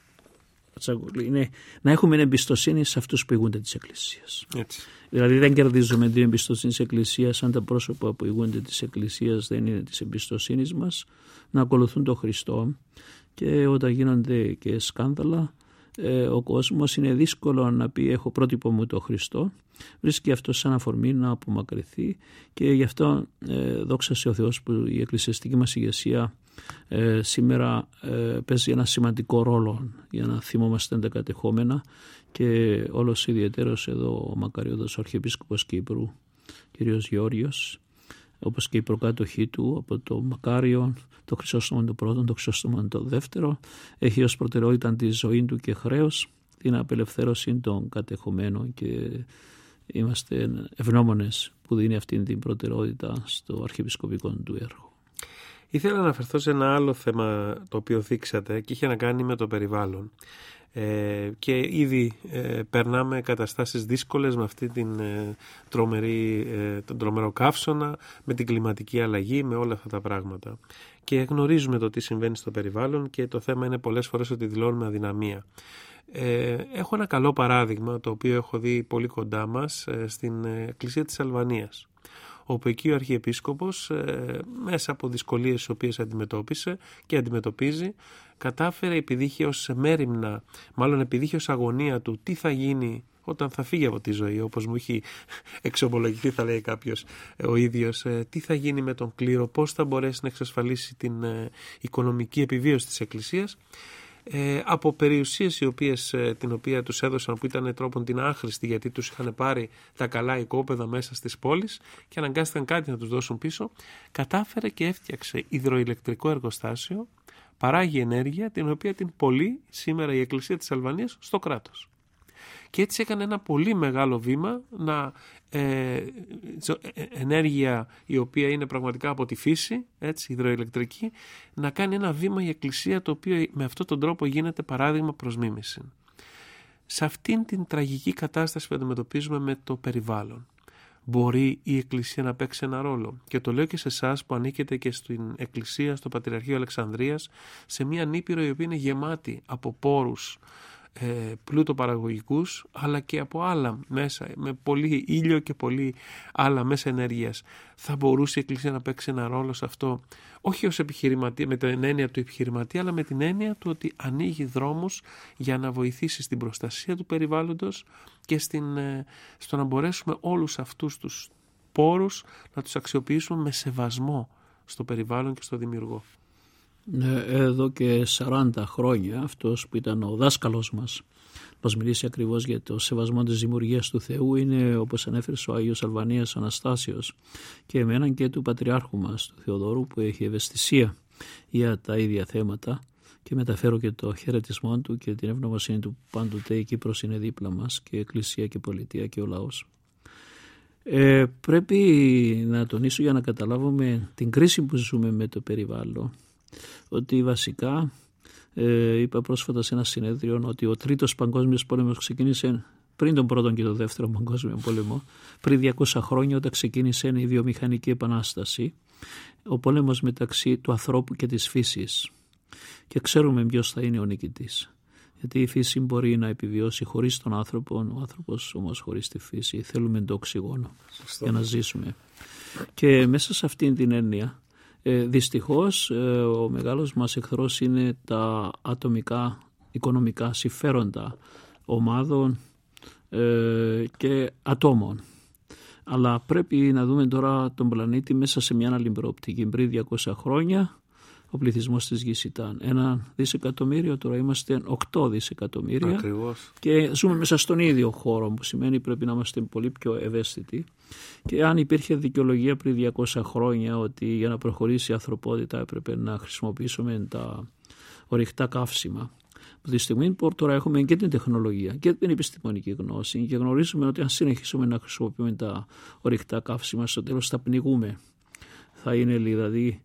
είναι να έχουμε εμπιστοσύνη σε αυτούς που ηγούνται της Εκκλησίας. Έτσι. Δηλαδή δεν κερδίζουμε την εμπιστοσύνη της Εκκλησίας αν τα πρόσωπα που ηγούνται της Εκκλησίας δεν είναι της εμπιστοσύνης μας, να ακολουθούν τον Χριστό, και όταν γίνονται και σκάνδαλα ο κόσμος είναι δύσκολο να πει έχω πρότυπο μου το Χριστό. Βρίσκει αυτό σαν αφορμή να απομακρυνθεί και γι' αυτό δόξα σε ο Θεός που η εκκλησιαστική μας ηγεσία σήμερα παίζει ένα σημαντικό ρόλο για να θυμόμαστε τα κατεχόμενα και όλος ιδιαίτερος εδώ ο μακαριώτος Αρχιεπίσκοπος Κύπρου κ. Γεώργιος, όπως και οι προκάτοχοί του από το Μακάριο, το Χρυσόστομο το πρώτο, το Χρυσόστομο το δεύτερο, έχει ως προτεραιότητα τη ζωή του και χρέος την απελευθέρωση των κατεχομένων και είμαστε ευγνώμονες που δίνει αυτή την προτεραιότητα στο αρχιεπισκοπικό του έργο. Ήθελα να αναφερθώ σε ένα άλλο θέμα το οποίο θίξατε και είχε να κάνει με το περιβάλλον. Και ήδη περνάμε καταστάσεις δύσκολες με αυτή τον τρομερό καύσωνα, με την κλιματική αλλαγή, με όλα αυτά τα πράγματα. Και γνωρίζουμε το τι συμβαίνει στο περιβάλλον και το θέμα είναι πολλές φορές ότι δηλώνουμε αδυναμία. Έχω ένα καλό παράδειγμα το οποίο έχω δει πολύ κοντά μας στην Εκκλησία της Αλβανίας, όπου εκεί ο Αρχιεπίσκοπος μέσα από δυσκολίες τις οποίες αντιμετώπισε και αντιμετωπίζει, κατάφερε, επειδή είχε ως μέριμνα, μάλλον επειδή είχε ως αγωνία του τι θα γίνει όταν θα φύγει από τη ζωή, όπως μου έχει εξομολογηθεί θα λέει κάποιος ο ίδιος, τι θα γίνει με τον κλήρο, πώς θα μπορέσει να εξασφαλίσει την οικονομική επιβίωση της Εκκλησίας, από περιουσίες την οποία τους έδωσαν που ήταν τρόπον την άχρηστη γιατί τους είχαν πάρει τα καλά οικόπεδα μέσα στις πόλεις και αναγκάστηκαν κάτι να τους δώσουν πίσω, κατάφερε και έφτιαξε υδροηλεκτρικό εργοστάσιο, παράγει ενέργεια την οποία την πωλεί σήμερα η Εκκλησία της Αλβανίας στο κράτος. Και έτσι έκανε ένα πολύ μεγάλο βήμα ενέργεια η οποία είναι πραγματικά από τη φύση, έτσι, υδροηλεκτρική, να κάνει ένα βήμα η Εκκλησία το οποίο με αυτόν τον τρόπο γίνεται παράδειγμα προς μίμηση. Σε αυτήν την τραγική κατάσταση που αντιμετωπίζουμε με το περιβάλλον, μπορεί η Εκκλησία να παίξει ένα ρόλο. Και το λέω και σε εσάς που ανήκετε και στην Εκκλησία, στο Πατριαρχείο Αλεξανδρίας, σε μια νήπειρο η οποία είναι γεμάτη από πόρους πλούτοπαραγωγικούς, αλλά και από άλλα μέσα, με πολύ ήλιο και πολύ άλλα μέσα ενέργειας. Θα μπορούσε η Εκκλησία να παίξει ένα ρόλο σε αυτό, όχι ως επιχειρηματία, με την έννοια του επιχειρηματία, αλλά με την έννοια του ότι ανοίγει δρόμους για να βοηθήσει στην προστασία του περιβάλλοντος και στο να μπορέσουμε όλους αυτούς τους πόρους να τους αξιοποιήσουμε με σεβασμό στο περιβάλλον και στο δημιουργό. Εδώ και 40 χρόνια αυτός που ήταν ο δάσκαλος μας μιλήσει ακριβώς για το σεβασμό της δημιουργίας του Θεού είναι, όπως ανέφερε ο Άγιος Αλβανίας Αναστάσιος, και εμέναν και του Πατριάρχου μας του Θεοδόρου που έχει ευαισθησία για τα ίδια θέματα, και μεταφέρω και το χαιρετισμό του και την ευγνωμοσύνη του πάντοτε. Η Κύπρος είναι δίπλα μας και Εκκλησία και Πολιτεία και ο λαός. Πρέπει να τονίσω για να καταλάβουμε την κρίση που ζούμε με το περιβάλλον, ότι βασικά είπα πρόσφατα σε ένα συνέδριο ότι ο τρίτος παγκόσμιος πόλεμος ξεκίνησε πριν τον πρώτον και τον δεύτερο παγκόσμιο πόλεμο, πριν 200 χρόνια, όταν ξεκίνησε η βιομηχανική επανάσταση, ο πόλεμος μεταξύ του ανθρώπου και της φύσης. Και ξέρουμε ποιος θα είναι ο νικητής. Γιατί η φύση μπορεί να επιβιώσει χωρίς τον άνθρωπο, ο άνθρωπος όμως χωρίς τη φύση. Θέλουμε το οξυγόνο για να ζήσουμε. Και μέσα σε αυτήν την έννοια, δυστυχώς ο μεγάλος μας εχθρός είναι τα ατομικά οικονομικά συμφέροντα ομάδων και ατόμων. Αλλά πρέπει να δούμε τώρα τον πλανήτη μέσα σε μια άλλη προοπτική. Πριν 200 χρόνια ο πληθυσμός της γης ήταν 1 δισεκατομμύριο, τώρα είμαστε 8 δισεκατομμύρια. Ακριβώς. Και ζούμε μέσα στον ίδιο χώρο, που σημαίνει πρέπει να είμαστε πολύ πιο ευαίσθητοι. Και αν υπήρχε δικαιολογία πριν 200 χρόνια ότι για να προχωρήσει η ανθρωπότητα έπρεπε να χρησιμοποιήσουμε τα ορυκτά καύσιμα, από τη στιγμή που τώρα έχουμε και την τεχνολογία και την επιστημονική γνώση και γνωρίζουμε ότι αν συνεχίσουμε να χρησιμοποιούμε τα ορυκτά καύσιμα, στο τέλος θα πνιγούμε. Θα είναι δηλαδή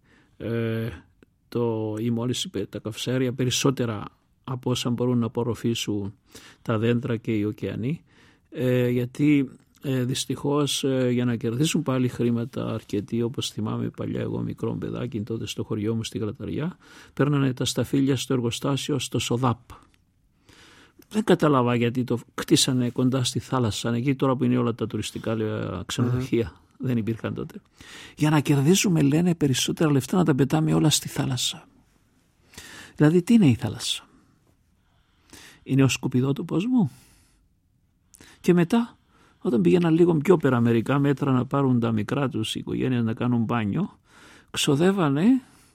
η μόλυνση, τα καυσαέρια περισσότερα από όσα μπορούν να απορροφήσουν τα δέντρα και οι ωκεανοί, γιατί δυστυχώς για να κερδίσουν πάλι χρήματα αρκετοί, όπως θυμάμαι παλιά εγώ μικρό παιδάκι τότε στο χωριό μου στη Γραταριά, παίρνανε τα σταφύλια στο εργοστάσιο στο Σοδάπ. Δεν κατάλαβα γιατί το κτίσανε κοντά στη θάλασσα, εκεί τώρα που είναι όλα τα τουριστικά ξενοδοχεία. Δεν υπήρχαν τότε. Για να κερδίσουμε, λένε, περισσότερα λεφτά να τα πετάμε όλα στη θάλασσα. Δηλαδή τι είναι η θάλασσα? είναι ο σκουπιδότοπος μου. Και μετά, όταν πήγαιναν λίγο πιο πέρα μερικά μέτρα να πάρουν τα μικρά τους οικογένεια να κάνουν μπάνιο, ξοδεύανε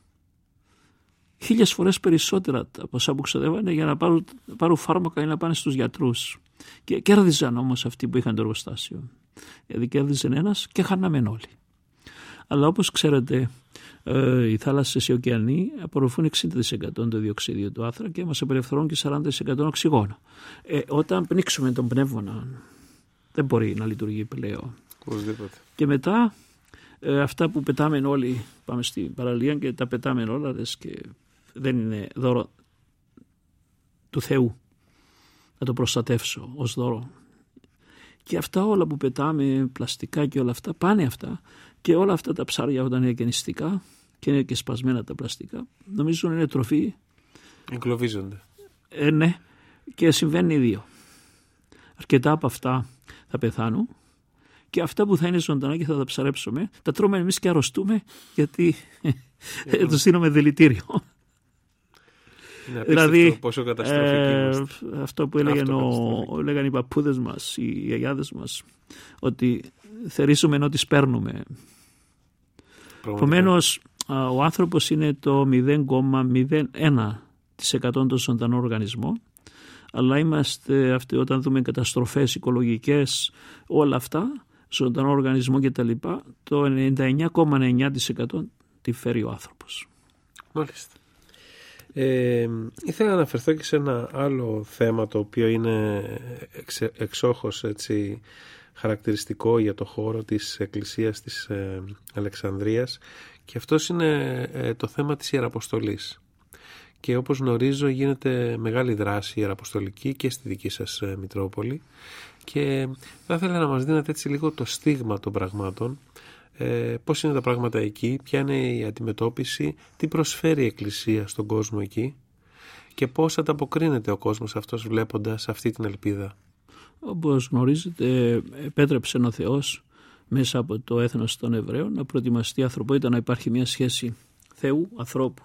1000 φορές περισσότερα τα ποσά που ξοδεύανε για να πάρουν φάρμακα ή να πάνε στους γιατρούς. Και κέρδιζαν όμως αυτοί που είχαν το εργοστάσιο. Δηλαδή κέρδιζε ένας και χάναμε όλοι. Αλλά όπως ξέρετε, οι θάλασσες, οι ωκεανοί απορροφούν 60% το διοξείδιο του άνθρακα και μας απελευθερώνουν και 40% οξυγόνο. Όταν πνίξουμε τον πνεύμονα, δεν μπορεί να λειτουργεί πλέον. Και μετά αυτά που πετάμε όλοι, πάμε στην παραλία και τα πετάμε όλα και δεν είναι δώρο του Θεού. Να το προστατεύσω ως δώρο. Και αυτά όλα που πετάμε, πλαστικά και όλα αυτά, πάνε αυτά. Και όλα αυτά τα ψάρια όταν είναι γεννηστικά και είναι και σπασμένα τα πλαστικά, νομίζω είναι τροφή. Εγκλωβίζονται. Ναι, και συμβαίνει δύο. Αρκετά από αυτά θα πεθάνουν και αυτά που θα είναι ζωντανά και θα τα ψαρέψουμε, τα τρώμε εμείς και αρρωστούμε γιατί τους δίνουμε δηλητήριο. Δηλαδή, πόσο καταστροφική αυτό που έλεγαν οι παππούδες μας, οι γιαγιάδες μας, ότι θερίζουμε ενώ τις παίρνουμε. Επομένως, ο άνθρωπος είναι το 0,01% των ζωντανών οργανισμών, αλλά είμαστε αυτοί όταν δούμε καταστροφές οικολογικές, όλα αυτά, ζωντανό οργανισμό κτλ., το 99,9% τη φέρει ο άνθρωπος. Μάλιστα. Ήθελα να αναφερθώ και σε ένα άλλο θέμα το οποίο είναι εξόχως έτσι χαρακτηριστικό για το χώρο της Εκκλησίας της Αλεξανδρίας και αυτός είναι το θέμα της Ιεραποστολής. Και όπως γνωρίζω γίνεται μεγάλη δράση ιεραποστολική και στη δική σας Μητρόπολη και θα ήθελα να μας δίνετε έτσι λίγο το στίγμα των πραγμάτων, πώς είναι τα πράγματα εκεί, ποια είναι η αντιμετώπιση, τι προσφέρει η Εκκλησία στον κόσμο εκεί και πώς ανταποκρίνεται ο κόσμος αυτός βλέποντας αυτή την ελπίδα. Όπως γνωρίζετε, επέτρεψε ο Θεός μέσα από το έθνος των Εβραίων να προετοιμαστεί η ανθρωπότητα, να υπάρχει μια σχέση Θεού-ανθρώπου.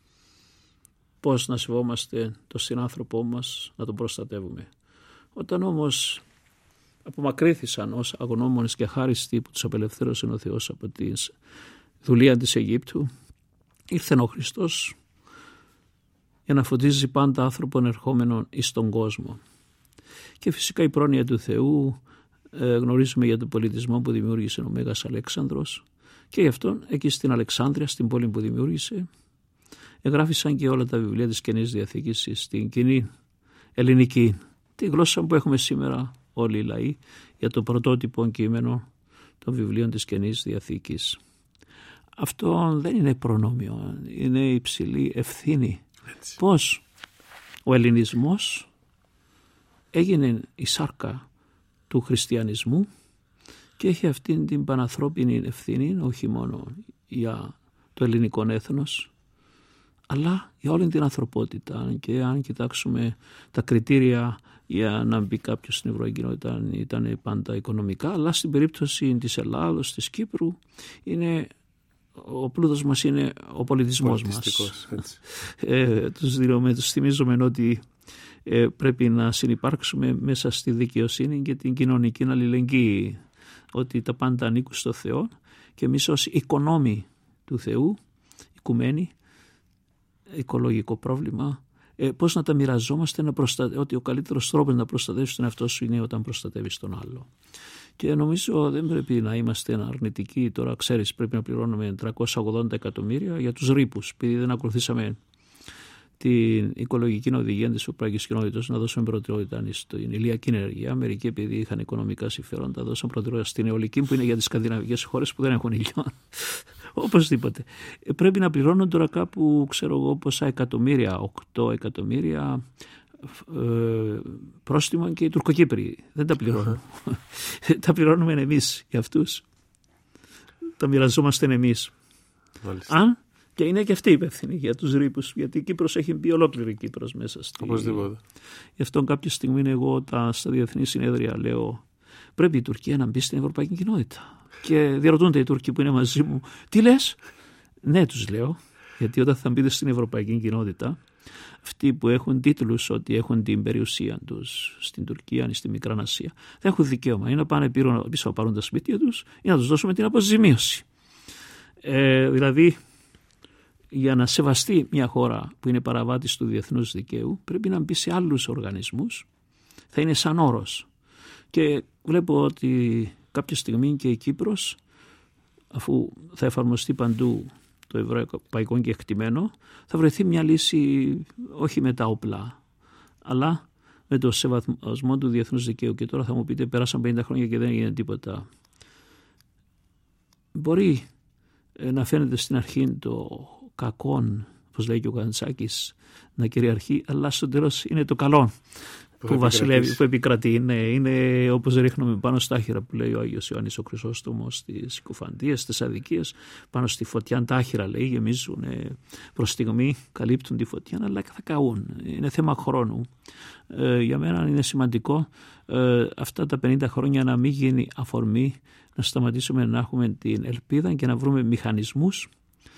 Πώς να σεβόμαστε το συνάνθρωπό μας, να τον προστατεύουμε. Όταν όμως απομακρύθησαν ως αγνώμονες και χάριστοι που τους απελευθέρωσε ο Θεός από τη δουλεία της Αιγύπτου, ήρθε ο Χριστός για να φωτίζει πάντα άνθρωπον ερχόμενων εις τον κόσμο. Και φυσικά η πρόνοια του Θεού γνωρίζουμε για τον πολιτισμό που δημιούργησε ο Μέγας Αλέξανδρος και γι' αυτό εκεί στην Αλεξάνδρεια, στην πόλη που δημιούργησε, εγγράφησαν και όλα τα βιβλία της Καινής Διαθήκης στην κοινή ελληνική, τη γλώσσα που έχουμε σήμερα όλοι οι λαοί, για το πρωτότυπο κείμενο των βιβλίων της Καινής Διαθήκης. Αυτό δεν είναι προνόμιο, είναι υψηλή ευθύνη. Έτσι. Πώς ο ελληνισμός έγινε η σάρκα του χριστιανισμού και έχει αυτήν την πανανθρώπινη ευθύνη, όχι μόνο για το ελληνικό έθνος, αλλά για όλη την ανθρωπότητα. Και αν κοιτάξουμε τα κριτήρια για να μπει κάποιος στην Ευρωπαϊκή Κοινότητα ήταν πάντα οικονομικά, αλλά στην περίπτωση της Ελλάδος, της Κύπρου, ο πλούτος μας είναι ο πολιτισμός μας. Τους θυμίζουμε ότι πρέπει να συνυπάρξουμε μέσα στη δικαιοσύνη και την κοινωνική αλληλεγγύη, ότι τα πάντα ανήκουν στο Θεό και εμείς ως οικονόμοι του Θεού, οικουμένοι, οικολογικό πρόβλημα, πώς να τα μοιραζόμαστε, ότι ο καλύτερος τρόπος να προστατεύεις τον εαυτό σου είναι όταν προστατεύεις τον άλλο. Και νομίζω δεν πρέπει να είμαστε αρνητικοί. Τώρα ξέρεις, πρέπει να πληρώνουμε 380 εκατομμύρια για τους ρήπους, επειδή δεν ακολουθήσαμε την οικολογική οδηγία της Ευρωπαϊκής Κοινότητας να δώσουμε προτεραιότητα στην ηλιακή ενέργεια. Μερικοί, επειδή είχαν οικονομικά συμφέροντα, δώσαν προτεραιότητα στην αιωλική, που είναι για τις σκανδιναβικές χώρες που δεν έχουν ήλιο. Οπωσδήποτε. Πρέπει να πληρώνουν τώρα κάπου, ξέρω εγώ, πόσα εκατομμύρια, 8 εκατομμύρια πρόστιμα και οι Τουρκοκύπροι. Δεν τα πληρώνουν. Τα πληρώνουμε εμείς για αυτούς. Τα μοιραζόμαστε εμείς. Αν και είναι και αυτή υπεύθυνη για τους ρήπους, γιατί η Κύπρος έχει μπει ολόκληρη η Κύπρος μέσα στη... Οπωσδήποτε. Γι' αυτό κάποια στιγμή εγώ στα διεθνή συνέδρια λέω πρέπει η Τουρκία να μπει στην Ευρωπαϊκή Κοινότητα. Και διαρωτούνται οι Τούρκοι που είναι μαζί μου, τι λες? Ναι, τους λέω, γιατί όταν θα μπείτε στην Ευρωπαϊκή Κοινότητα αυτοί που έχουν τίτλους ότι έχουν την περιουσία τους στην Τουρκία ή στη Μικρά Ασία, θα έχουν δικαίωμα ή να πάνε πίσω να πάρουν τα σπίτια τους ή να τους δώσουμε την αποζημίωση. Δηλαδή, για να σεβαστεί μια χώρα που είναι παραβάτης του διεθνούς δικαίου, πρέπει να μπει σε άλλους οργανισμούς, θα είναι σαν όρος. Και βλέπω ότι κάποια στιγμή και η Κύπρος, αφού θα εφαρμοστεί παντού το ευρωπαϊκό κεκτημένο, θα βρεθεί μια λύση όχι με τα όπλα, αλλά με το σεβασμό του διεθνούς δικαίου. Και τώρα θα μου πείτε, πέρασαν 50 χρόνια και δεν έγινε τίποτα. Μπορεί να φαίνεται στην αρχή το κακόν, όπως λέει και ο Καντσάκης, να κυριαρχεί, αλλά στο τέλος είναι το καλό που βασιλεύει, που επικρατεί. Είναι όπως ρίχνουμε πάνω στα άχυρα που λέει ο Άγιος Ιωάννης ο Χρυσόστομος στις συκοφαντίες, στις αδικίες, πάνω στη φωτιά τα άχυρα, λέει, γεμίζουν προς στιγμή, καλύπτουν τη φωτιά, αλλά θα καούν. Είναι θέμα χρόνου. Για μένα είναι σημαντικό αυτά τα 50 χρόνια να μην γίνει αφορμή, να σταματήσουμε να έχουμε την ελπίδα και να βρούμε μηχανισμούς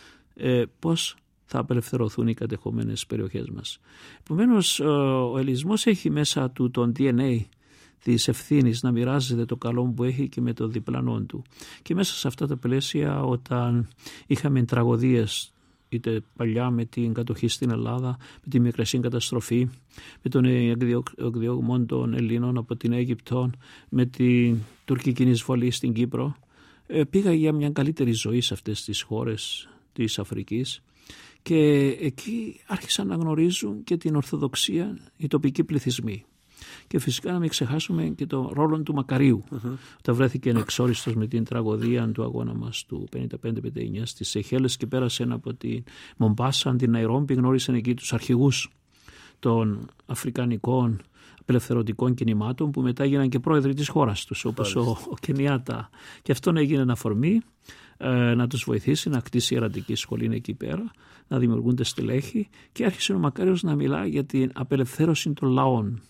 πώς θα απελευθερωθούν οι κατεχόμενες περιοχές μας. Επομένως, ο ελληνισμός έχει μέσα του τον DNA της ευθύνης να μοιράζεται το καλό που έχει και με το διπλανό του. Και μέσα σε αυτά τα πλαίσια, όταν είχαμε τραγωδίες, είτε παλιά με την κατοχή στην Ελλάδα, με τη μικρασία καταστροφή, με τον εκδιωγμό των Ελλήνων από την Αίγυπτο, με την τουρκική εισβολή στην Κύπρο, πήγα για μια καλύτερη ζωή σε αυτές τις χώρες της Αφρικής. Και εκεί άρχισαν να γνωρίζουν και την Ορθοδοξία οι τοπικοί πληθυσμοί. Και φυσικά να μην ξεχάσουμε και τον ρόλο του Μακαρίου. Όταν βρέθηκε εξόριστος με την τραγωδία του αγώνα μας του 55-59 στις Σεχέλες και πέρασε από την Μομπάσα, την Ναϊρόμπι, γνώρισαν εκεί τους αρχηγούς των αφρικανικών απελευθερωτικών κινημάτων που μετά έγιναν και πρόεδροι της χώρας τους, όπως ο Κενιάτα. Και αυτόν έγινε αφορμή να τους βοηθήσει να κτίσει ιερατική σχολή εκεί πέρα, να δημιουργούνται στελέχη, και άρχισε ο Μακάριος να μιλά για την απελευθέρωση των λαών.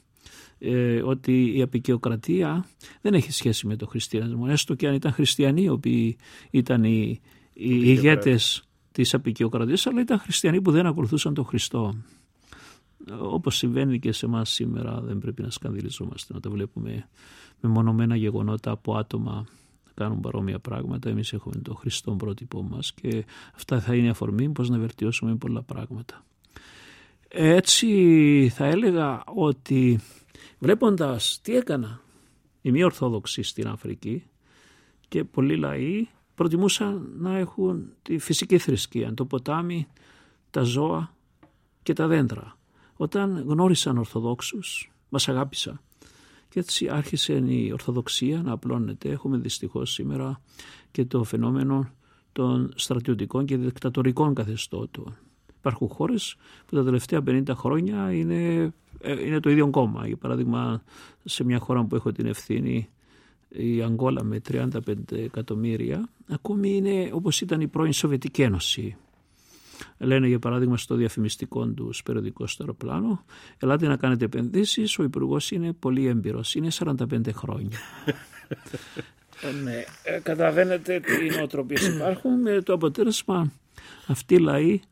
Ότι η αποικιοκρατία δεν έχει σχέση με τον χριστιανισμό, έστω και αν ήταν χριστιανοί οι οποίοι ήταν οι ηγέτες της αποικιοκρατίας, αλλά ήταν χριστιανοί που δεν ακολουθούσαν τον Χριστό. Όπως συμβαίνει και σε εμάς σήμερα, δεν πρέπει να σκανδαλιζόμαστε, να τα βλέπουμε με μονομένα γεγονότα από άτομα κάνουν παρόμοια πράγματα. Εμείς έχουμε το Χριστό πρότυπό μας και αυτά θα είναι αφορμή πώς να βελτιώσουμε πολλά πράγματα. Έτσι θα έλεγα ότι βλέποντας τι έκανα οι μη Ορθόδοξοι στην Αφρική, και πολλοί λαοί προτιμούσαν να έχουν τη φυσική θρησκεία, το ποτάμι, τα ζώα και τα δέντρα. Όταν γνώρισαν Ορθοδόξους, μας αγάπησαν. Και έτσι άρχισε η Ορθοδοξία να απλώνεται. Έχουμε δυστυχώς σήμερα και το φαινόμενο των στρατιωτικών και δικτατορικών καθεστώτων. Υπάρχουν χώρες που τα τελευταία 50 χρόνια είναι το ίδιο κόμμα. Για παράδειγμα, σε μια χώρα που έχω την ευθύνη, η Αγγόλα με 35 εκατομμύρια, ακόμη είναι όπως ήταν η πρώην Σοβιετική Ένωση. Λένε για παράδειγμα στο διαφημιστικό του περιοδικό στο αεροπλάνο, ελάτε να κάνετε επενδύσεις, ο υπουργός είναι πολύ έμπειρος, είναι 45 χρόνια. Ναι, καταλαβαίνετε τι νοοτροπίες υπάρχουν, με το αποτέλεσμα αυτοί οι λαοί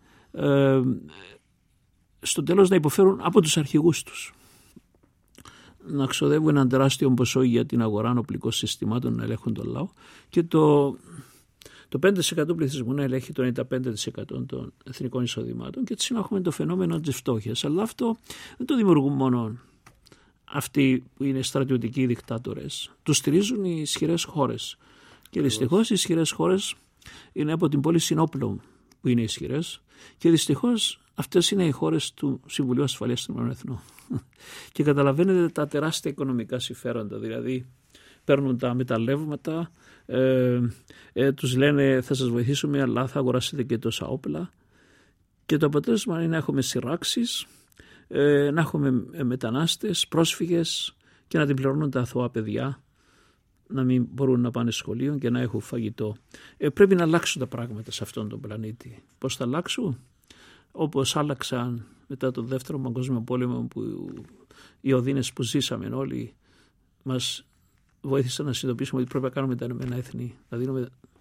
στο τέλος να υποφέρουν από τους αρχηγούς τους. Να ξοδεύουν έναν τεράστιο ποσό για την αγορά οπλικών συστημάτων να ελέγχουν τον λαό, και το 5% πληθυσμού να ελέγχει το 95% των εθνικών εισοδημάτων, και έτσι να έχουμε το φαινόμενο της φτώχειας. Αλλά αυτό δεν το δημιουργούν μόνο αυτοί που είναι στρατιωτικοί δικτάτορες. Τους στηρίζουν οι ισχυρές χώρες. Και δυστυχώς οι ισχυρές χώρες είναι από την πώληση όπλων που είναι ισχυρές, και δυστυχώς αυτές είναι οι χώρες του Συμβουλίου Ασφαλείας των Ηνωμένων Εθνών. Και καταλαβαίνετε τα τεράστια οικονομικά συμφέροντα, δηλαδή παίρνουν τα μεταλλεύματα, τους λένε θα σας βοηθήσουμε, αλλά θα αγοράσετε και τόσα όπλα, και το αποτέλεσμα είναι να έχουμε σειράξεις, να έχουμε μετανάστες, πρόσφυγες, και να την πληρώνουν τα αθώα παιδιά, να μην μπορούν να πάνε σχολείο και να έχουν φαγητό. Πρέπει να αλλάξουν τα πράγματα σε αυτόν τον πλανήτη. Πώς θα αλλάξουν? Όπως άλλαξαν μετά τον Δεύτερο Παγκόσμιο Πόλεμο, που οι οδύνες που ζήσαμε όλοι μας βοήθησαν να συνειδητοποιήσουμε ότι πρέπει να κάνουμε τα Ηνωμένα Έθνη, να δίνουμε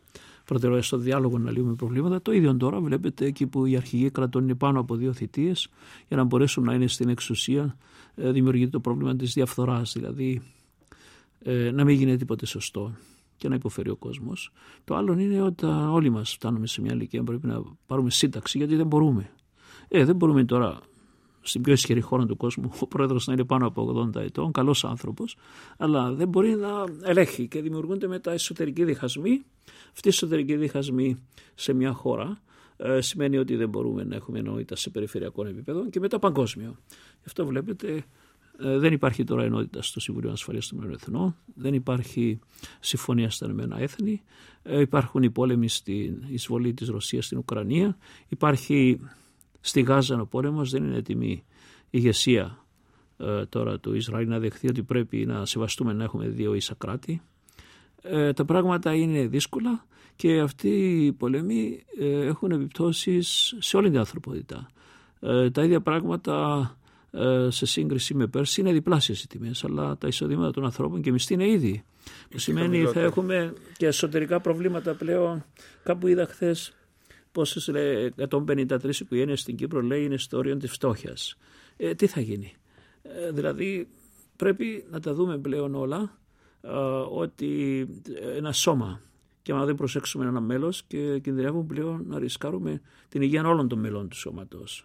προτεραιότητα στο διάλογο να λύουμε προβλήματα. Το ίδιο τώρα βλέπετε εκεί που οι αρχηγοί κρατών είναι πάνω από 2 θητείες για να μπορέσουν να είναι στην εξουσία, δημιουργείται το πρόβλημα της διαφθοράς, δηλαδή να μην γίνει τίποτε σωστό και να υποφέρει ο κόσμος. Το άλλο είναι όταν όλοι μας φτάνουμε σε μια ηλικία πρέπει να πάρουμε σύνταξη, γιατί δεν μπορούμε. Δεν μπορούμε τώρα στην πιο ισχυρή χώρα του κόσμου ο πρόεδρος να είναι πάνω από 80 ετών, καλός άνθρωπος, αλλά δεν μπορεί να ελέγχει και δημιουργούνται μετά εσωτερικοί διχασμοί. Αυτοί οι εσωτερικοί διχασμοί σε μια χώρα σημαίνει ότι δεν μπορούμε να έχουμε ενότητα σε περιφερειακό επίπεδο και μετά παγκόσμιο. Γι' αυτό βλέπετε δεν υπάρχει τώρα ενότητα στο Συμβουλίο Ασφαλείας των Εθνών, δεν υπάρχει συμφωνία στα Ηνωμένα Έθνη, υπάρχουν οι πόλεμοι στην εισβολή της Ρωσίας στην Ουκρανία, υπάρχει στη Γάζα ο πόλεμος, δεν είναι έτοιμη η ηγεσία τώρα του Ισραήλ να δεχθεί ότι πρέπει να σεβαστούμε να έχουμε 2 ίσα κράτη. Τα πράγματα είναι δύσκολα και αυτοί οι πολέμοι έχουν επιπτώσεις σε όλη την ανθρωπότητα. Τα ίδια πράγματα σε σύγκριση με πέρσι είναι διπλάσιες οι τιμές, αλλά τα εισοδήματα των ανθρώπων και μισθοί είναι ήδη. Που σημαίνει θα έχουμε και εσωτερικά προβλήματα πλέον. Κάπου είδα χθες πόσες 153 οικογένειες στην Κύπρο λέει είναι στο όριο της φτώχειας. Τι θα γίνει? Δηλαδή πρέπει να τα δούμε πλέον όλα ότι ένα σώμα και αν δεν προσέξουμε ένα μέλος και κινδυνεύουμε πλέον να ρισκάρουμε την υγεία όλων των μελών του σώματος.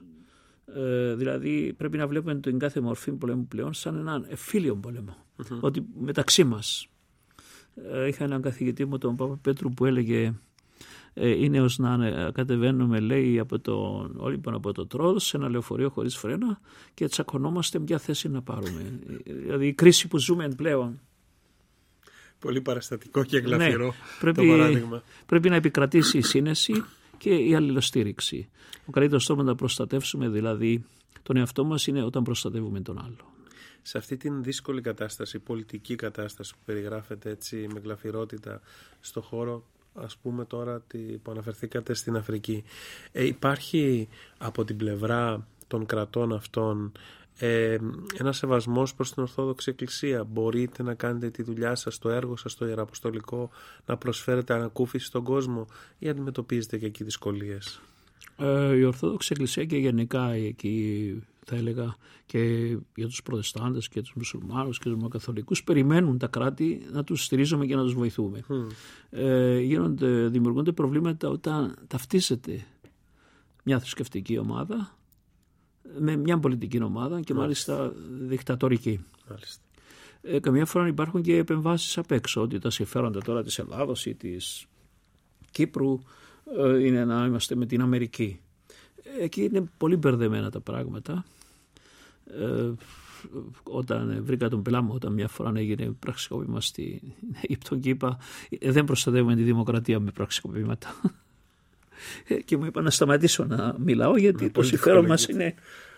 Δηλαδή πρέπει να βλέπουμε την κάθε μορφή πολέμου πλέον σαν έναν εμφύλιο πόλεμο. Ότι μεταξύ μας. Είχα έναν καθηγητή μου, τον Παπα Πέτρου, που έλεγε είναι ως να κατεβαίνουμε, λέει, από τον Όλυμπο, από το Τρόλ σε ένα λεωφορείο χωρίς φρένα και τσακωνόμαστε ποια θέση να πάρουμε. Δηλαδή η κρίση που ζούμε πλέον. Πολύ παραστατικό και γλαφυρό το παράδειγμα. Πρέπει να επικρατήσει η σύνεση και η αλληλοστήριξη. Ο καλύτερος τρόπος να προστατεύσουμε δηλαδή τον εαυτό μας είναι όταν προστατεύουμε τον άλλο. Σε αυτή την δύσκολη κατάσταση, πολιτική κατάσταση που περιγράφεται έτσι με γλαφυρότητα στο χώρο, ας πούμε τώρα που αναφερθήκατε στην Αφρική, υπάρχει από την πλευρά των κρατών αυτών ένα σεβασμός προς την Ορθόδοξη Εκκλησία? Μπορείτε να κάνετε τη δουλειά σας, το έργο σας, το ιεραποστολικό, να προσφέρετε ανακούφιση στον κόσμο, ή αντιμετωπίζετε και εκεί δυσκολίες? Η Ορθόδοξη Εκκλησία και γενικά εκεί θα έλεγα και για τους Προτεστάντες και τους Μουσουλμάνους και τους Ρωμακαθολικούς περιμένουν τα κράτη να τους στηρίζουμε και να τους βοηθούμε. Δημιουργούνται προβλήματα όταν ταυτίζεται μια θρησκευτική ομάδα με μια πολιτική ομάδα και μάλιστα δικτατορική. Καμιά φορά υπάρχουν και επεμβάσεις απ' έξω, ότι τα συμφέροντα τώρα της Ελλάδος ή της Κύπρου είναι να είμαστε με την Αμερική. Εκεί είναι πολύ μπερδεμένα τα πράγματα. Όταν βρήκα τον πελά μου, όταν μια φορά έγινε πραξικόπημα στην Αίγυπτο και είπα δεν προστατεύουμε τη δημοκρατία με πραξικοπήματα. Και μου είπα να σταματήσω να μιλάω γιατί το συμφέρον μας είναι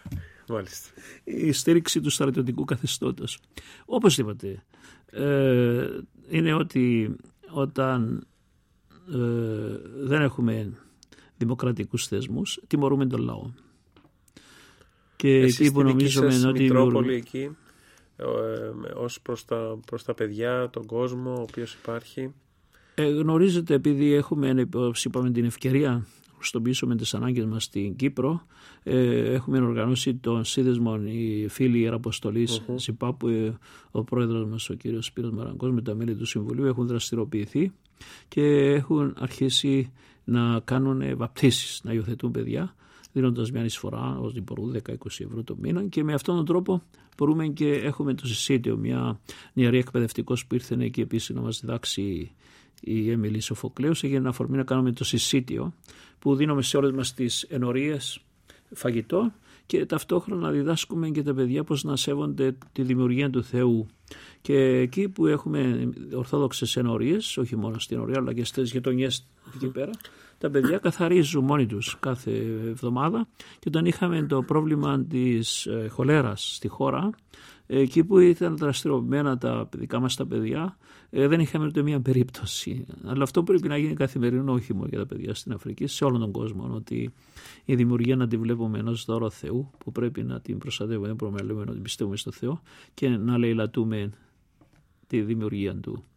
η στήριξη του στρατιωτικού καθεστώτος. Όπως είπατε, είναι ότι όταν δεν έχουμε δημοκρατικούς θεσμούς, τιμωρούμε τον λαό. Και εκεί που νομίζουμε ότι Μητρόπολη εκεί, ως προς τα παιδιά, τον κόσμο ο οποίος υπάρχει. Γνωρίζετε, επειδή έχουμε, είπαμε, την ευκαιρία να χρησιμοποιήσουμε τις ανάγκες μας στην Κύπρο, έχουμε οργανώσει τον σύνδεσμο οι φίλοι Ιεραποστολής ΣΥΠΑ, που ο πρόεδρος μας, ο κύριος Σπύρος Μαραγκός, με τα μέλη του Συμβουλίου έχουν δραστηριοποιηθεί και έχουν αρχίσει να κάνουν βαπτίσεις, να υιοθετούν παιδιά, δίνοντας μια εισφορά ως διπορού 10-20 ευρώ το μήνα, και με αυτόν τον τρόπο μπορούμε και έχουμε το συσίτιο, μια νεαρή εκπαιδευτικός που ήρθε εκεί επίσης να μας διδάξει η Έμιλη Σοφοκλέους, έγινε ένα αφορμή να κάνουμε το συσίτιο που δίνουμε σε όλες μας τις ενορίες φαγητό και ταυτόχρονα διδάσκουμε και τα παιδιά πώς να σέβονται τη δημιουργία του Θεού. Και εκεί που έχουμε ορθόδοξες ενορίες, όχι μόνο στην ενορία αλλά και στις γειτονιές εκεί πέρα, τα παιδιά καθαρίζουν μόνοι τους κάθε εβδομάδα. Και όταν είχαμε το πρόβλημα της χολέρας στη χώρα, εκεί που ήταν δραστηριοποιημένα τα δικά μας τα παιδιά, δεν είχαμε ούτε μία περίπτωση. Αλλά αυτό πρέπει να γίνει καθημερινό, όχι μόνο για τα παιδιά στην Αφρική, σε όλον τον κόσμο. Ότι η δημιουργία να τη βλέπουμε ενός δώρο Θεού, που πρέπει να την προστατεύουμε, δεν μπορούμε να λέμε ότι πιστεύουμε στο Θεό, και να λαιλατούμε τη δημιουργία του.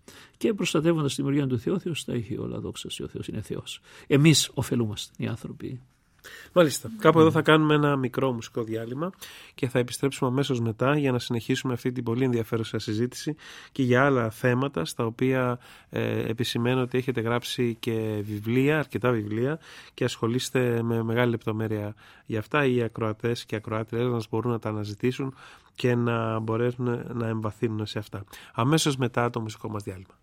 Και προστατεύοντας τη δημιουργία του Θεού, ο Θεός τα έχει όλα, δόξα σε ο Θεός είναι Θεός. Εμείς ωφελούμαστε, οι άνθρωποι. Μάλιστα. Κάπου εδώ θα κάνουμε ένα μικρό μουσικό διάλειμμα και θα επιστρέψουμε αμέσως μετά για να συνεχίσουμε αυτή την πολύ ενδιαφέρουσα συζήτηση και για άλλα θέματα στα οποία επισημαίνω ότι έχετε γράψει και βιβλία, αρκετά βιβλία, και ασχολείστε με μεγάλη λεπτομέρεια για αυτά. Οι ακροατές και ακροάτριες μας μπορούν να τα αναζητήσουν και να μπορέσουν να εμβαθύνουν σε αυτά. Αμέσως μετά το μουσικό μας διάλειμμα.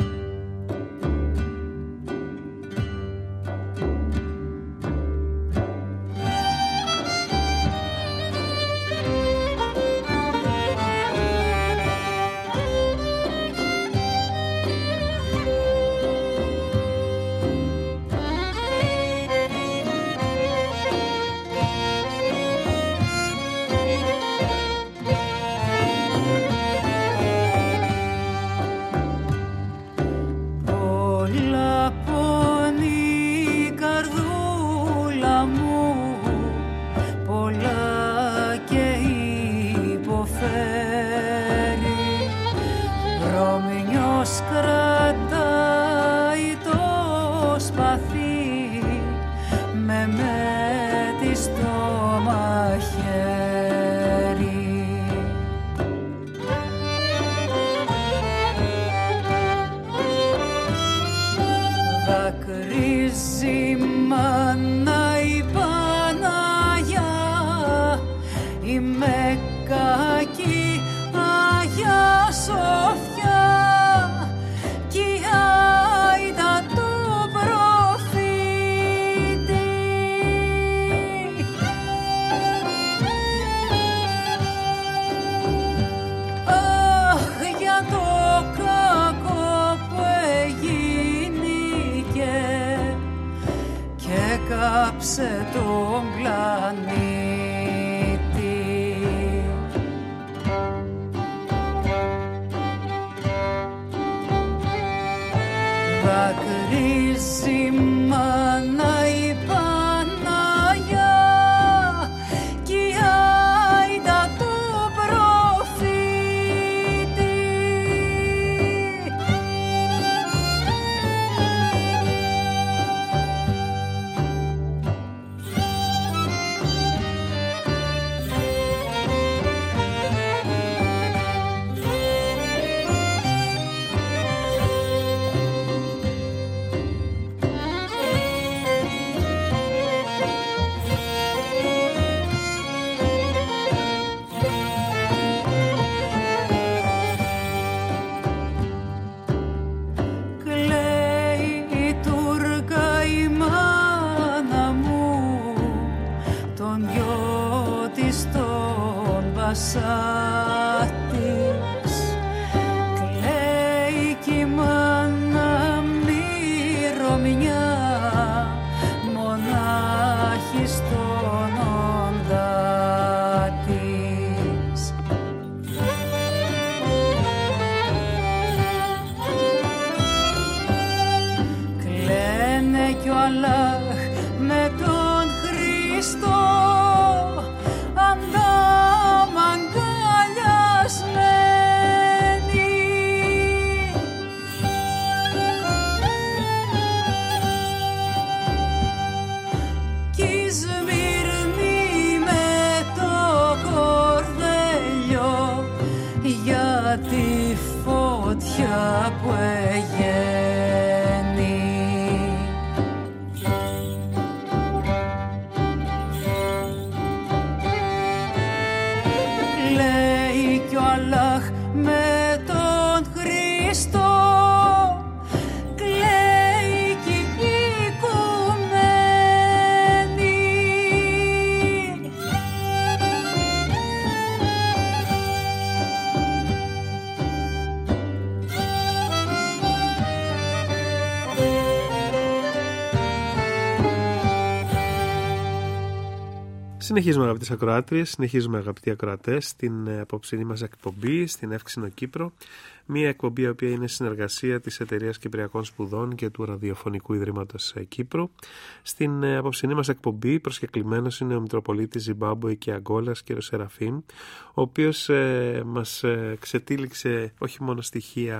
Συνεχίζουμε αγαπητές ακροάτριες, συνεχίζουμε αγαπητοί ακροατές στην απόψινή μας εκπομπή στην Εύξηνο Κύπρο. Μια εκπομπή η οποία είναι συνεργασία της Εταιρείας Κυπριακών Σπουδών και του Ραδιοφωνικού Ιδρύματος Κύπρου. Στην απόψινή μας εκπομπή προσκεκλημένος είναι ο Μητροπολίτης Ζιμπάμπουε και Αγκόλας κ. Σεραφείμ, ο οποίος μας ξετύλιξε όχι μόνο στοιχεία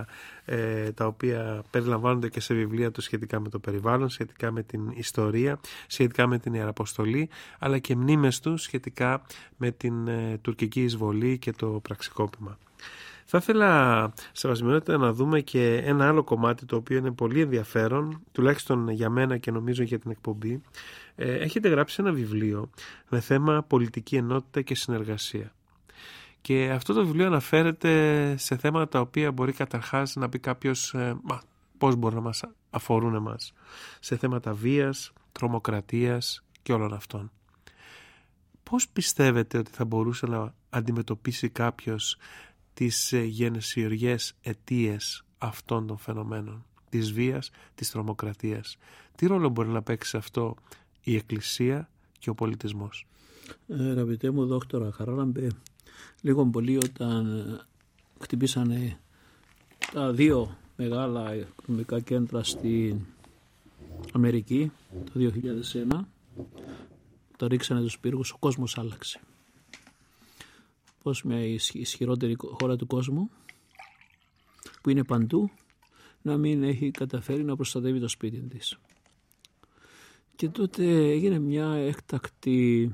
τα οποία περιλαμβάνονται και σε βιβλία του σχετικά με το περιβάλλον, σχετικά με την ιστορία, σχετικά με την Ιεραποστολή, αλλά και μνήμες του σχετικά με την τουρκική εισβολή και το πραξικόπημα. Θα ήθελα, σεβασμιότητα, να δούμε και ένα άλλο κομμάτι το οποίο είναι πολύ ενδιαφέρον, τουλάχιστον για μένα και νομίζω για την εκπομπή. Έχετε γράψει ένα βιβλίο με θέμα πολιτική ενότητα και συνεργασία. Και αυτό το βιβλίο αναφέρεται σε θέματα τα οποία μπορεί καταρχάς να πει κάποιος πώς μπορεί να μας αφορούν εμάς. Σε θέματα βίας, τρομοκρατίας και όλων αυτών. Πώς πιστεύετε ότι θα μπορούσε να αντιμετωπίσει κάποιος τις γενεσιουργές αιτίες αυτών των φαινομένων, της βίας, της τρομοκρατίας? Τι ρόλο μπορεί να παίξει σε αυτό η Εκκλησία και ο πολιτισμός? Αγαπητέ μου δόκτωρα Χαράλαμπε, λίγο πολύ όταν χτυπήσανε τα δύο μεγάλα οικονομικά κέντρα στην Αμερική το 2001, τα ρίξανε τους πύργους, ο κόσμος άλλαξε. Πώς μια ισχυρότερη χώρα του κόσμου που είναι παντού να μην έχει καταφέρει να προστατεύει το σπίτι της. Και τότε έγινε μια έκτακτη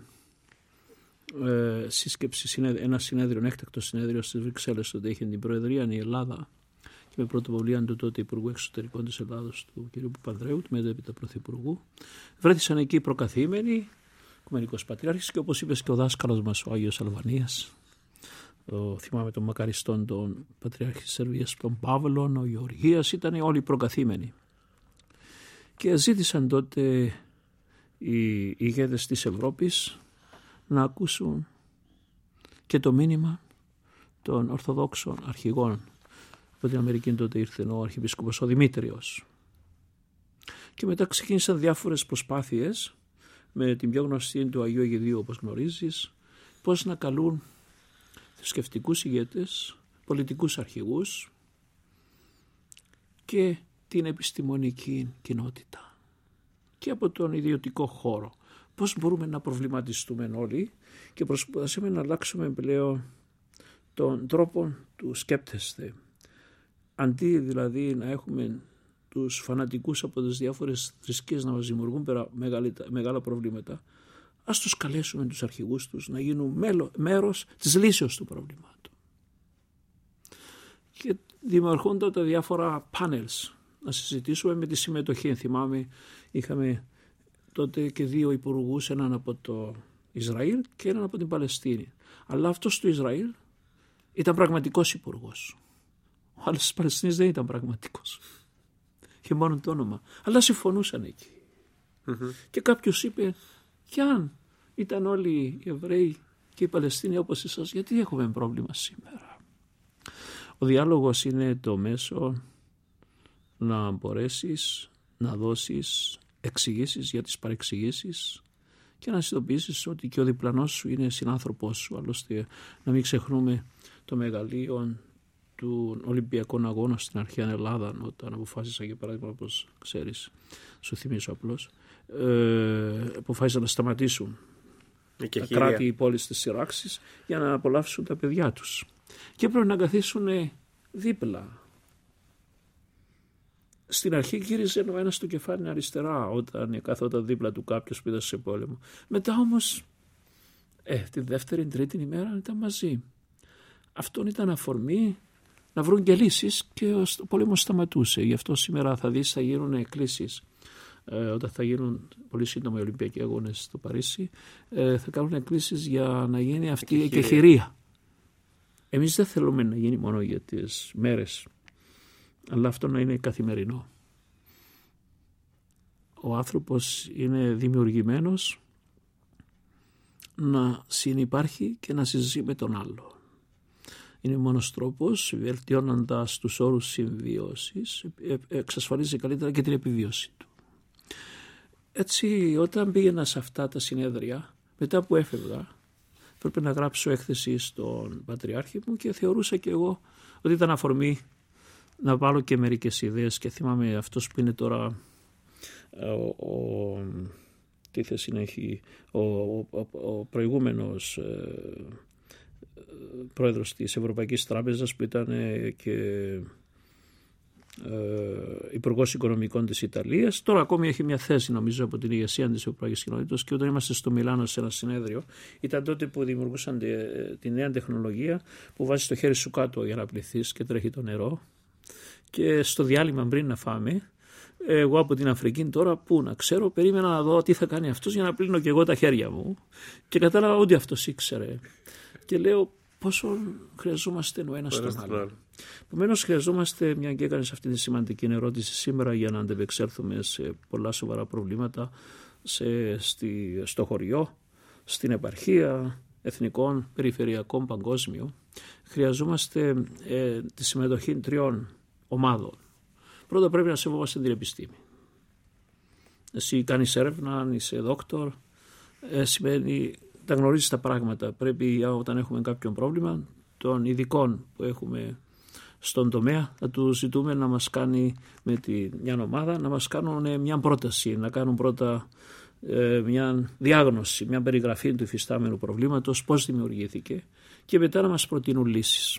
σύσκεψη, ένα συνέδριο, έκτακτο συνέδριο στις Βρυξέλλες, τότε είχε την Προεδρία η Ελλάδα και με πρωτοβουλία του τότε Υπουργού Εξωτερικών της Ελλάδος, του κ. Παπανδρέου, του μετέπειτα Πρωθυπουργού. Βρέθησαν εκεί προκαθήμενοι, Οικουμενικός Πατριάρχης και όπως είπες και ο δάσκαλος μας, ο Άγιος Αλβανίας, θυμάμαι των μακαριστών, τον Πατριάρχη της Σερβίας, τον Παύλων, ο Γεωργίας, ήταν όλοι προκαθήμενοι. Και ζήτησαν τότε οι ηγέτες της Ευρώπης να ακούσουν και το μήνυμα των Ορθοδόξων αρχηγών. Από την Αμερική τότε ήρθε ο Αρχιεπίσκοπος ο Δημήτριος. Και μετά ξεκίνησαν διάφορες προσπάθειες με την πιο γνωστή του Αγίου Αιγιδίου, όπως γνωρίζεις, πώς να καλούν θρησκευτικούς ηγέτες, πολιτικούς αρχηγούς και την επιστημονική κοινότητα και από τον ιδιωτικό χώρο. Πώς μπορούμε να προβληματιστούμε όλοι και προσπαθούμε να αλλάξουμε πλέον τον τρόπο του σκέπτεστε. Αντί δηλαδή να έχουμε τους φανατικούς από τις διάφορες θρησκείες να μας δημιουργούν μεγάλα προβλήματα, ας τους καλέσουμε τους αρχηγούς τους να γίνουν μέρος της λύσεως του προβλήματος. Και δημιουργούνται τα διάφορα panels να συζητήσουμε με τη συμμετοχή. Θυμάμαι είχαμε τότε και δύο υπουργούς, έναν από το Ισραήλ και έναν από την Παλαιστίνη. Αλλά αυτός του Ισραήλ ήταν πραγματικός υπουργός. Ο άλλος της Παλαιστίνης δεν ήταν πραγματικός. Είχε μόνο το όνομα. Αλλά συμφωνούσαν εκεί. Και κάποιος είπε, κι αν ήταν όλοι οι Εβραίοι και οι Παλαιστίνοι όπως εσάς, γιατί έχουμε πρόβλημα σήμερα? Ο διάλογος είναι το μέσο να μπορέσεις να δώσεις εξηγήσεις για τις παρεξηγήσεις και να συνειδητοποιήσεις ότι και ο διπλανός σου είναι συνάνθρωπός σου. Άλλωστε να μην ξεχνούμε το μεγαλείο του Ολυμπιακών Αγώνων στην αρχαία Ελλάδα, όταν αποφάσισαν, για παράδειγμα, όπως ξέρεις, σου θυμίσω απλώς, αποφάσισαν να σταματήσουν τα κράτη, οι πόλεις της σειράξης για να απολαύσουν τα παιδιά τους. Και πρέπει να καθίσουν δίπλα. Στην αρχή γύριζε ο ένας το κεφάλι αριστερά όταν καθόταν δίπλα του κάποιος που ήταν σε πόλεμο. Μετά όμως, τη δεύτερη, τρίτη ημέρα ήταν μαζί. Αυτόν ήταν αφορμή να βρουν και λύσεις και ο πόλεμος σταματούσε. Γι' αυτό σήμερα θα δεις, θα γίνουν εκκλήσεις. Όταν θα γίνουν πολύ σύντομα οι Ολυμπιακοί Αγώνες στο Παρίσι, θα κάνουν εκκλήσεις για να γίνει αυτή η εκεχηρία. Εμείς δεν θέλουμε να γίνει μόνο για τις μέρες, αλλά αυτό να είναι καθημερινό. Ο άνθρωπος είναι δημιουργημένος να συνυπάρχει και να συζήσει με τον άλλο. Είναι μόνος τρόπος, βελτιώνοντας τους όρους συμβίωσης, εξασφαλίζει καλύτερα και την επιβίωση του. Έτσι, όταν πήγαινα σε αυτά τα συνέδρια, μετά που έφευγα, πρέπει να γράψω έκθεση στον Πατριάρχη μου και θεωρούσα και εγώ ότι ήταν αφορμή να βάλω και μερικές ιδέες. Και θυμάμαι αυτός που είναι τώρα τι θέση έχει ο προηγούμενος πρόεδρος της Ευρωπαϊκής Τράπεζας, που ήταν και Υπουργός Οικονομικών της Ιταλίας. Τώρα ακόμη έχει μια θέση νομίζω από την ηγεσία της Ευρωπαϊκής Κοινότητας, και όταν είμαστε στο Μιλάνο σε ένα συνέδριο ήταν τότε που δημιουργούσαν τη νέα τεχνολογία που βάζει το χέρι σου κάτω για να πληθείς και τρέχει το νερό, και στο διάλειμμα πριν να φάμε, εγώ από την Αφρική τώρα που να ξέρω, περίμενα να δω τι θα κάνει αυτός για να πλύνω και εγώ τα χέρια μου, και κατάλαβα ότι αυτός ήξερε και λέω πόσο χρειαζόμαστε ο ένας τον άλλο. Επομένως χρειαζόμαστε, μια και έκανες αυτή τη σημαντική ερώτηση σήμερα, για να αντεπεξέλθουμε σε πολλά σοβαρά προβλήματα στο χωριό, στην επαρχία, εθνικών, περιφερειακών, παγκόσμιο, χρειαζόμαστε τη συμμετοχή 3 ομάδων. Πρώτα πρέπει να σεβόμαστε την επιστήμη. Εσύ κάνεις έρευνα, αν είσαι δόκτωρ, σημαίνει τα γνωρίζεις τα πράγματα. Πρέπει όταν έχουμε κάποιο πρόβλημα, των ειδικών που έχουμε στον τομέα, να του ζητούμε να μας κάνει με μια ομάδα, να μας κάνουν μια πρόταση, να κάνουν πρώτα μια διάγνωση, μια περιγραφή του υφιστάμενου προβλήματος, πώς δημιουργήθηκε, και μετά να μας προτείνουν λύσεις.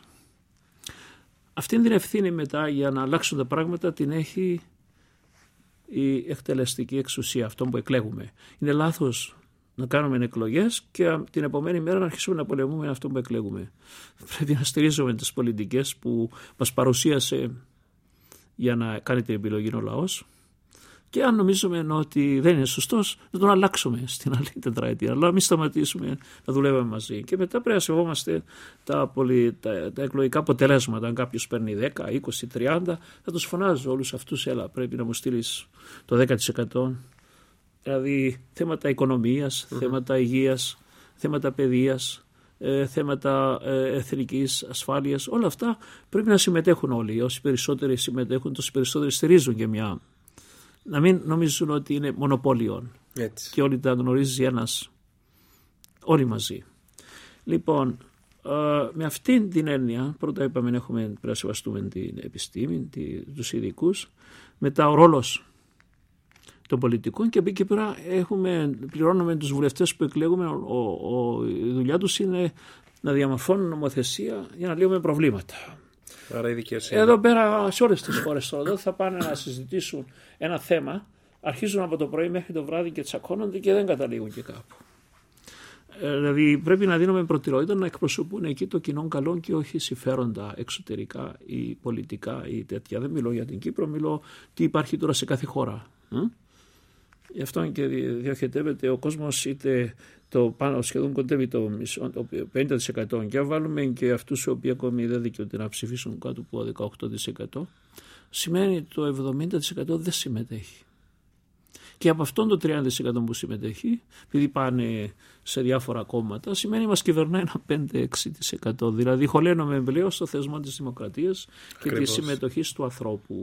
Αυτή την ευθύνη μετά για να αλλάξουν τα πράγματα την έχει η εκτελεστική εξουσία, αυτό που εκλέγουμε. Είναι λάθος να κάνουμε εκλογές και την επομένη μέρα να αρχίσουμε να πολεμούμε αυτό που εκλέγουμε. Πρέπει να στηρίζουμε τις πολιτικές που μας παρουσίασε για να κάνει την επιλογή ο λαός, και αν νομίζουμε ότι δεν είναι σωστός, να τον αλλάξουμε στην άλλη τετραετία. Αλλά μην σταματήσουμε να δουλεύουμε μαζί. Και μετά πρέπει να σεβόμαστε τα εκλογικά αποτελέσματα. Αν κάποιος παίρνει 10, 20, 30, θα τους φωνάζω όλους αυτούς, έλα, πρέπει να μου στείλεις το 10%. Δηλαδή θέματα οικονομίας, θέματα υγείας, θέματα παιδείας, θέματα εθνικής ασφάλειας, όλα αυτά πρέπει να συμμετέχουν όλοι. Όσοι περισσότεροι συμμετέχουν, τόσοι περισσότεροι στηρίζουν και μια. Να μην νομίζουν ότι είναι μονοπόλιο και όλοι τα γνωρίζει ένας, όλοι μαζί. Λοιπόν, με αυτήν την έννοια, πρώτα είπαμε πρέπει να σεβαστούμε την επιστήμη, τους ειδικούς, μετά ο ρόλος των πολιτικών, και από εκεί και πέρα πληρώνουμε τους βουλευτές που εκλέγουμε, η δουλειά τους είναι να διαμορφώνουν νομοθεσία για να λύουμε προβλήματα. Άρα η δικαιοσύνη. Εδώ πέρα σε όλες τις χώρες τώρα θα πάνε να συζητήσουν ένα θέμα, αρχίζουν από το πρωί μέχρι το βράδυ και τσακώνονται και δεν καταλήγουν και κάπου. Δηλαδή πρέπει να δίνουμε προτεραιότητα να εκπροσωπούν εκεί το κοινό καλό και όχι συμφέροντα εξωτερικά ή πολιτικά ή τέτοια. Δεν μιλώ για την Κύπρο, μιλώ τι υπάρχει τώρα σε κάθε χώρα. Γι' αυτό και διοχετεύεται ο κόσμος, είτε πάνω σχεδόν κοντεύει το 50%, και αν βάλουμε και αυτούς οι οποίοι ακόμη δεν δικαιούνται να ψηφίσουν κάτω από 18%, σημαίνει το 70% δεν συμμετέχει. Και από αυτόν το 30% που συμμετέχει, επειδή πάνε σε διάφορα κόμματα, σημαίνει μας κυβερνάει ένα 5-6%. Δηλαδή χωλένουμε πλέον στο θεσμό της δημοκρατίας και της συμμετοχής του ανθρώπου.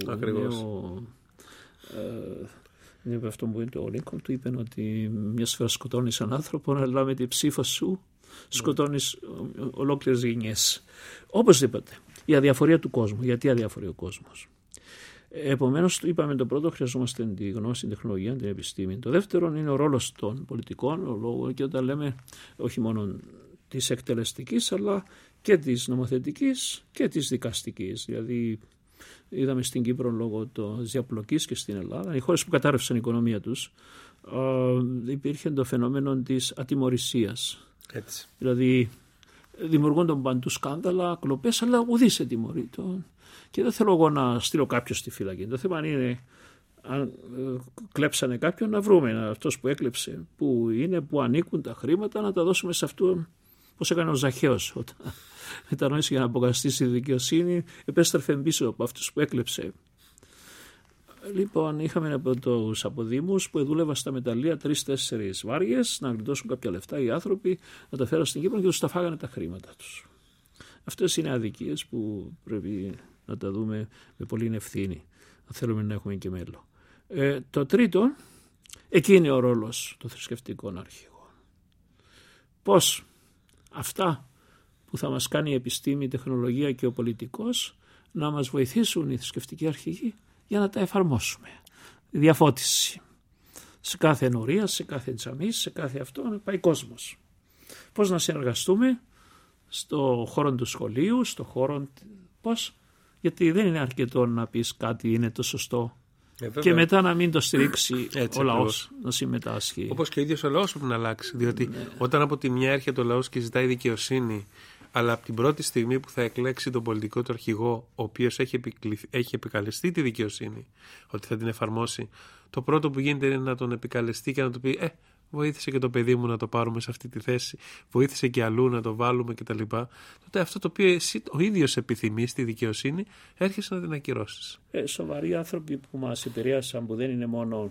Είναι αυτό που είπε ο Λίνκολν, του είπε ότι μια φορά σκοτώνεις έναν άνθρωπο, αλλά με τη ψήφο σου σκοτώνεις ολόκληρες γενιές. Οπωσδήποτε, η αδιαφορία του κόσμου. Γιατί αδιαφορεί ο κόσμος? Επομένως, είπαμε το πρώτο, χρειαζόμαστε τη γνώση, την τεχνολογία, την επιστήμη. Το δεύτερο είναι ο ρόλος των πολιτικών, και όταν λέμε όχι μόνο της εκτελεστικής, αλλά και της νομοθετικής και της δικαστικής. Δηλαδή, είδαμε στην Κύπρο λόγω της διαπλοκής και στην Ελλάδα, οι χώρες που κατάρρευσαν η οικονομία τους, υπήρχε το φαινόμενο της ατιμωρησίας. Έτσι. Δηλαδή, δημιουργούνται παντού σκάνδαλα, κλοπές, αλλά ουδής ετιμωρείται. Και δεν θέλω εγώ να στείλω κάποιον στη φυλακή. Το θέμα είναι, αν κλέψανε κάποιον, να βρούμε αυτός που έκλεψε, που είναι, που ανήκουν τα χρήματα, να τα δώσουμε σε αυτόν, πώς έκανε ο Ζαχαίος όταν μετανόησε για να αποκαταστήσει τη δικαιοσύνη, επέστρεφε πίσω από αυτούς που έκλεψε. Λοιπόν, είχαμε από τους αποδήμους που δούλευαν στα μεταλλεία 3-4 βάριες να γλιτώσουν κάποια λεφτά οι άνθρωποι, να τα φέρουν στην Κύπρο και τους τα φάγανε τα χρήματα τους. Αυτές είναι αδικίες που πρέπει να τα δούμε με πολύ ευθύνη, αν θέλουμε να έχουμε και μέλλον. Το τρίτο, εκεί είναι ο ρόλος των θρησκευτικών αρχηγών. Πώς αυτά που θα μας κάνει η επιστήμη, η τεχνολογία και ο πολιτικός να μας βοηθήσουν οι θρησκευτικοί αρχηγοί για να τα εφαρμόσουμε. Διαφώτιση. Σε κάθε ενορία, σε κάθε τζαμί, σε κάθε αυτό να πάει κόσμος. Πώς να συνεργαστούμε στο χώρο του σχολείου, στο χώρο πώς Γιατί δεν είναι αρκετό να πεις κάτι είναι το σωστό και μετά να μην το στηρίξει ο λαός να συμμετάσχει. Όπως και ο ίδιος ο λαός πρέπει να αλλάξει. Διότι όταν από τη μια έρχεται ο λαός και ζητάει δικαιοσύνη, αλλά από την πρώτη στιγμή που θα εκλέξει τον πολιτικό του αρχηγό, ο οποίος έχει επικαλεστεί τη δικαιοσύνη, ότι θα την εφαρμόσει, το πρώτο που γίνεται είναι να τον επικαλεστεί και να του πει βοήθησε και το παιδί μου να το πάρουμε σε αυτή τη θέση, βοήθησε και αλλού να το βάλουμε κτλ. Τότε αυτό το οποίο εσύ ο ίδιος επιθυμείς τη δικαιοσύνη, έρχεσαι να την ακυρώσεις. Σοβαροί άνθρωποι που μας επηρέασαν, που δεν είναι μόνο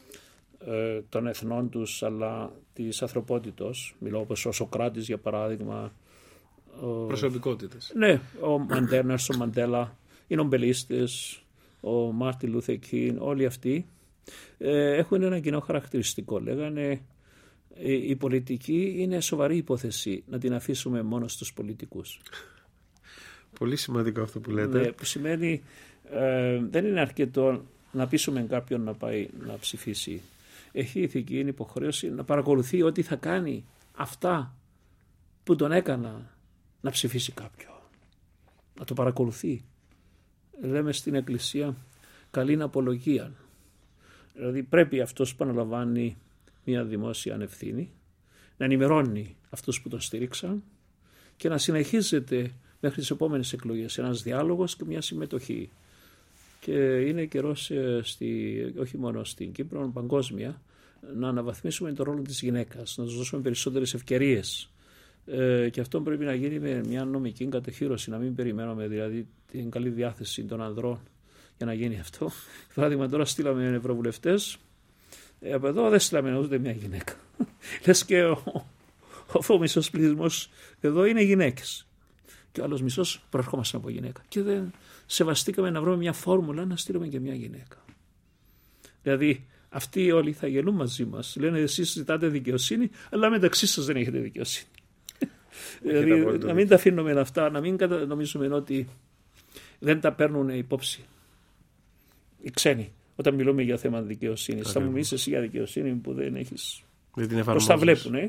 των εθνών τους, αλλά της ανθρωπότητος, μιλώ όπως ο Σοκράτης για παράδειγμα. Προσωπικότητες. Ναι, ο Νέλσον Μαντέλα, οι νομπελίστες, ο Μάρτιν Λούθερ Κίνγκ, όλοι αυτοί έχουν ένα κοινό χαρακτηριστικό. Λέγανε η πολιτική είναι σοβαρή υπόθεση, να την αφήσουμε μόνο στους πολιτικούς. Πολύ σημαντικό αυτό που λέτε. Ναι, που σημαίνει δεν είναι αρκετό να πείσουμε κάποιον να πάει να ψηφίσει. Έχει ηθική υποχρέωση να παρακολουθεί ό,τι θα κάνει αυτά που τον έκανα να ψηφίσει κάποιον. Να το παρακολουθεί. Λέμε στην Εκκλησία καλήν απολογία. Δηλαδή πρέπει αυτός που αναλαμβάνει μια δημόσια ανευθύνη να ενημερώνει αυτούς που τον στήριξαν και να συνεχίζεται μέχρι τις επόμενες εκλογές ένας διάλογος και μια συμμετοχή. Και είναι καιρός όχι μόνο στην Κύπρο, παγκόσμια, να αναβαθμίσουμε τον ρόλο της γυναίκας, να τους δώσουμε περισσότερες ευκαιρίες. Και αυτό πρέπει να γίνει με μια νομική κατοχύρωση, να μην περιμένουμε δηλαδή την καλή διάθεση των ανδρών για να γίνει αυτό. Για παράδειγμα, τώρα στείλαμε ευρωβουλευτές, από εδώ δεν στείλαμε ούτε μια γυναίκα. Λες και ο μισός πληθυσμός εδώ είναι γυναίκες. Και ο άλλος μισός προερχόμαστε από γυναίκα. Και δεν σεβαστήκαμε να βρούμε μια φόρμουλα να στείλουμε και μια γυναίκα. Δηλαδή, αυτοί όλοι θα γελούν μαζί μας. Λένε εσείς ζητάτε δικαιοσύνη, αλλά μεταξύ σας δεν έχετε δικαιοσύνη. Δηλαδή, να μην τα αφήνουμε αυτά, να μην νομίζουμε ότι δεν τα παίρνουν υπόψη οι ξένοι. Όταν μιλούμε για θέμα δικαιοσύνης, θα μου μιλήσεις εσύ για δικαιοσύνη που δεν έχεις. Πώς τα βλέπουν,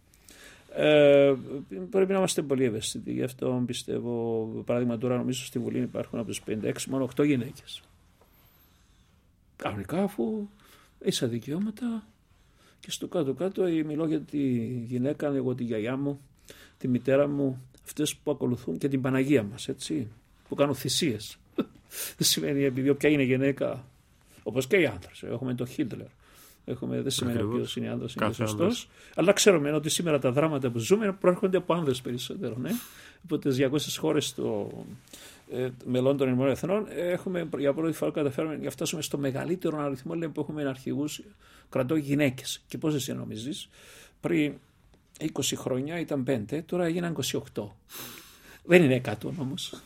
πρέπει να είμαστε πολύ ευαίσθητοι. Γι' αυτό πιστεύω, παράδειγμα τώρα νομίζω στη Βουλή υπάρχουν από τους 56 μόνο 8 γυναίκες. Κανονικά, αφού ίσα δικαιώματα, και στο κάτω-κάτω μιλώ για τη γυναίκα, εγώ τη γιαγιά μου, τη μητέρα μου, αυτές που ακολουθούν και την Παναγία μας, έτσι, που κάνουν θυσίες. Δεν σημαίνει επειδή όποια είναι γυναίκα, όπως και οι άνδρες. Έχουμε τον Χίτλερ. Δεν σημαίνει ποιος είναι άνδρας ή σωστός. Αλλά ξέρουμε ότι σήμερα τα δράματα που ζούμε προέρχονται από άνδρες περισσότερο. Ναι? Από τις 200 χώρες μελών των Ηνωμένων Εθνών έχουμε για πρώτη φορά καταφέρουμε να φτάσουμε στο μεγαλύτερο αριθμό που έχουμε αρχηγούς κρατών γυναίκες. Και πόσες νομίζεις? Πριν 20 χρόνια ήταν 5, τώρα έγιναν 28. Δεν είναι 100 όμως.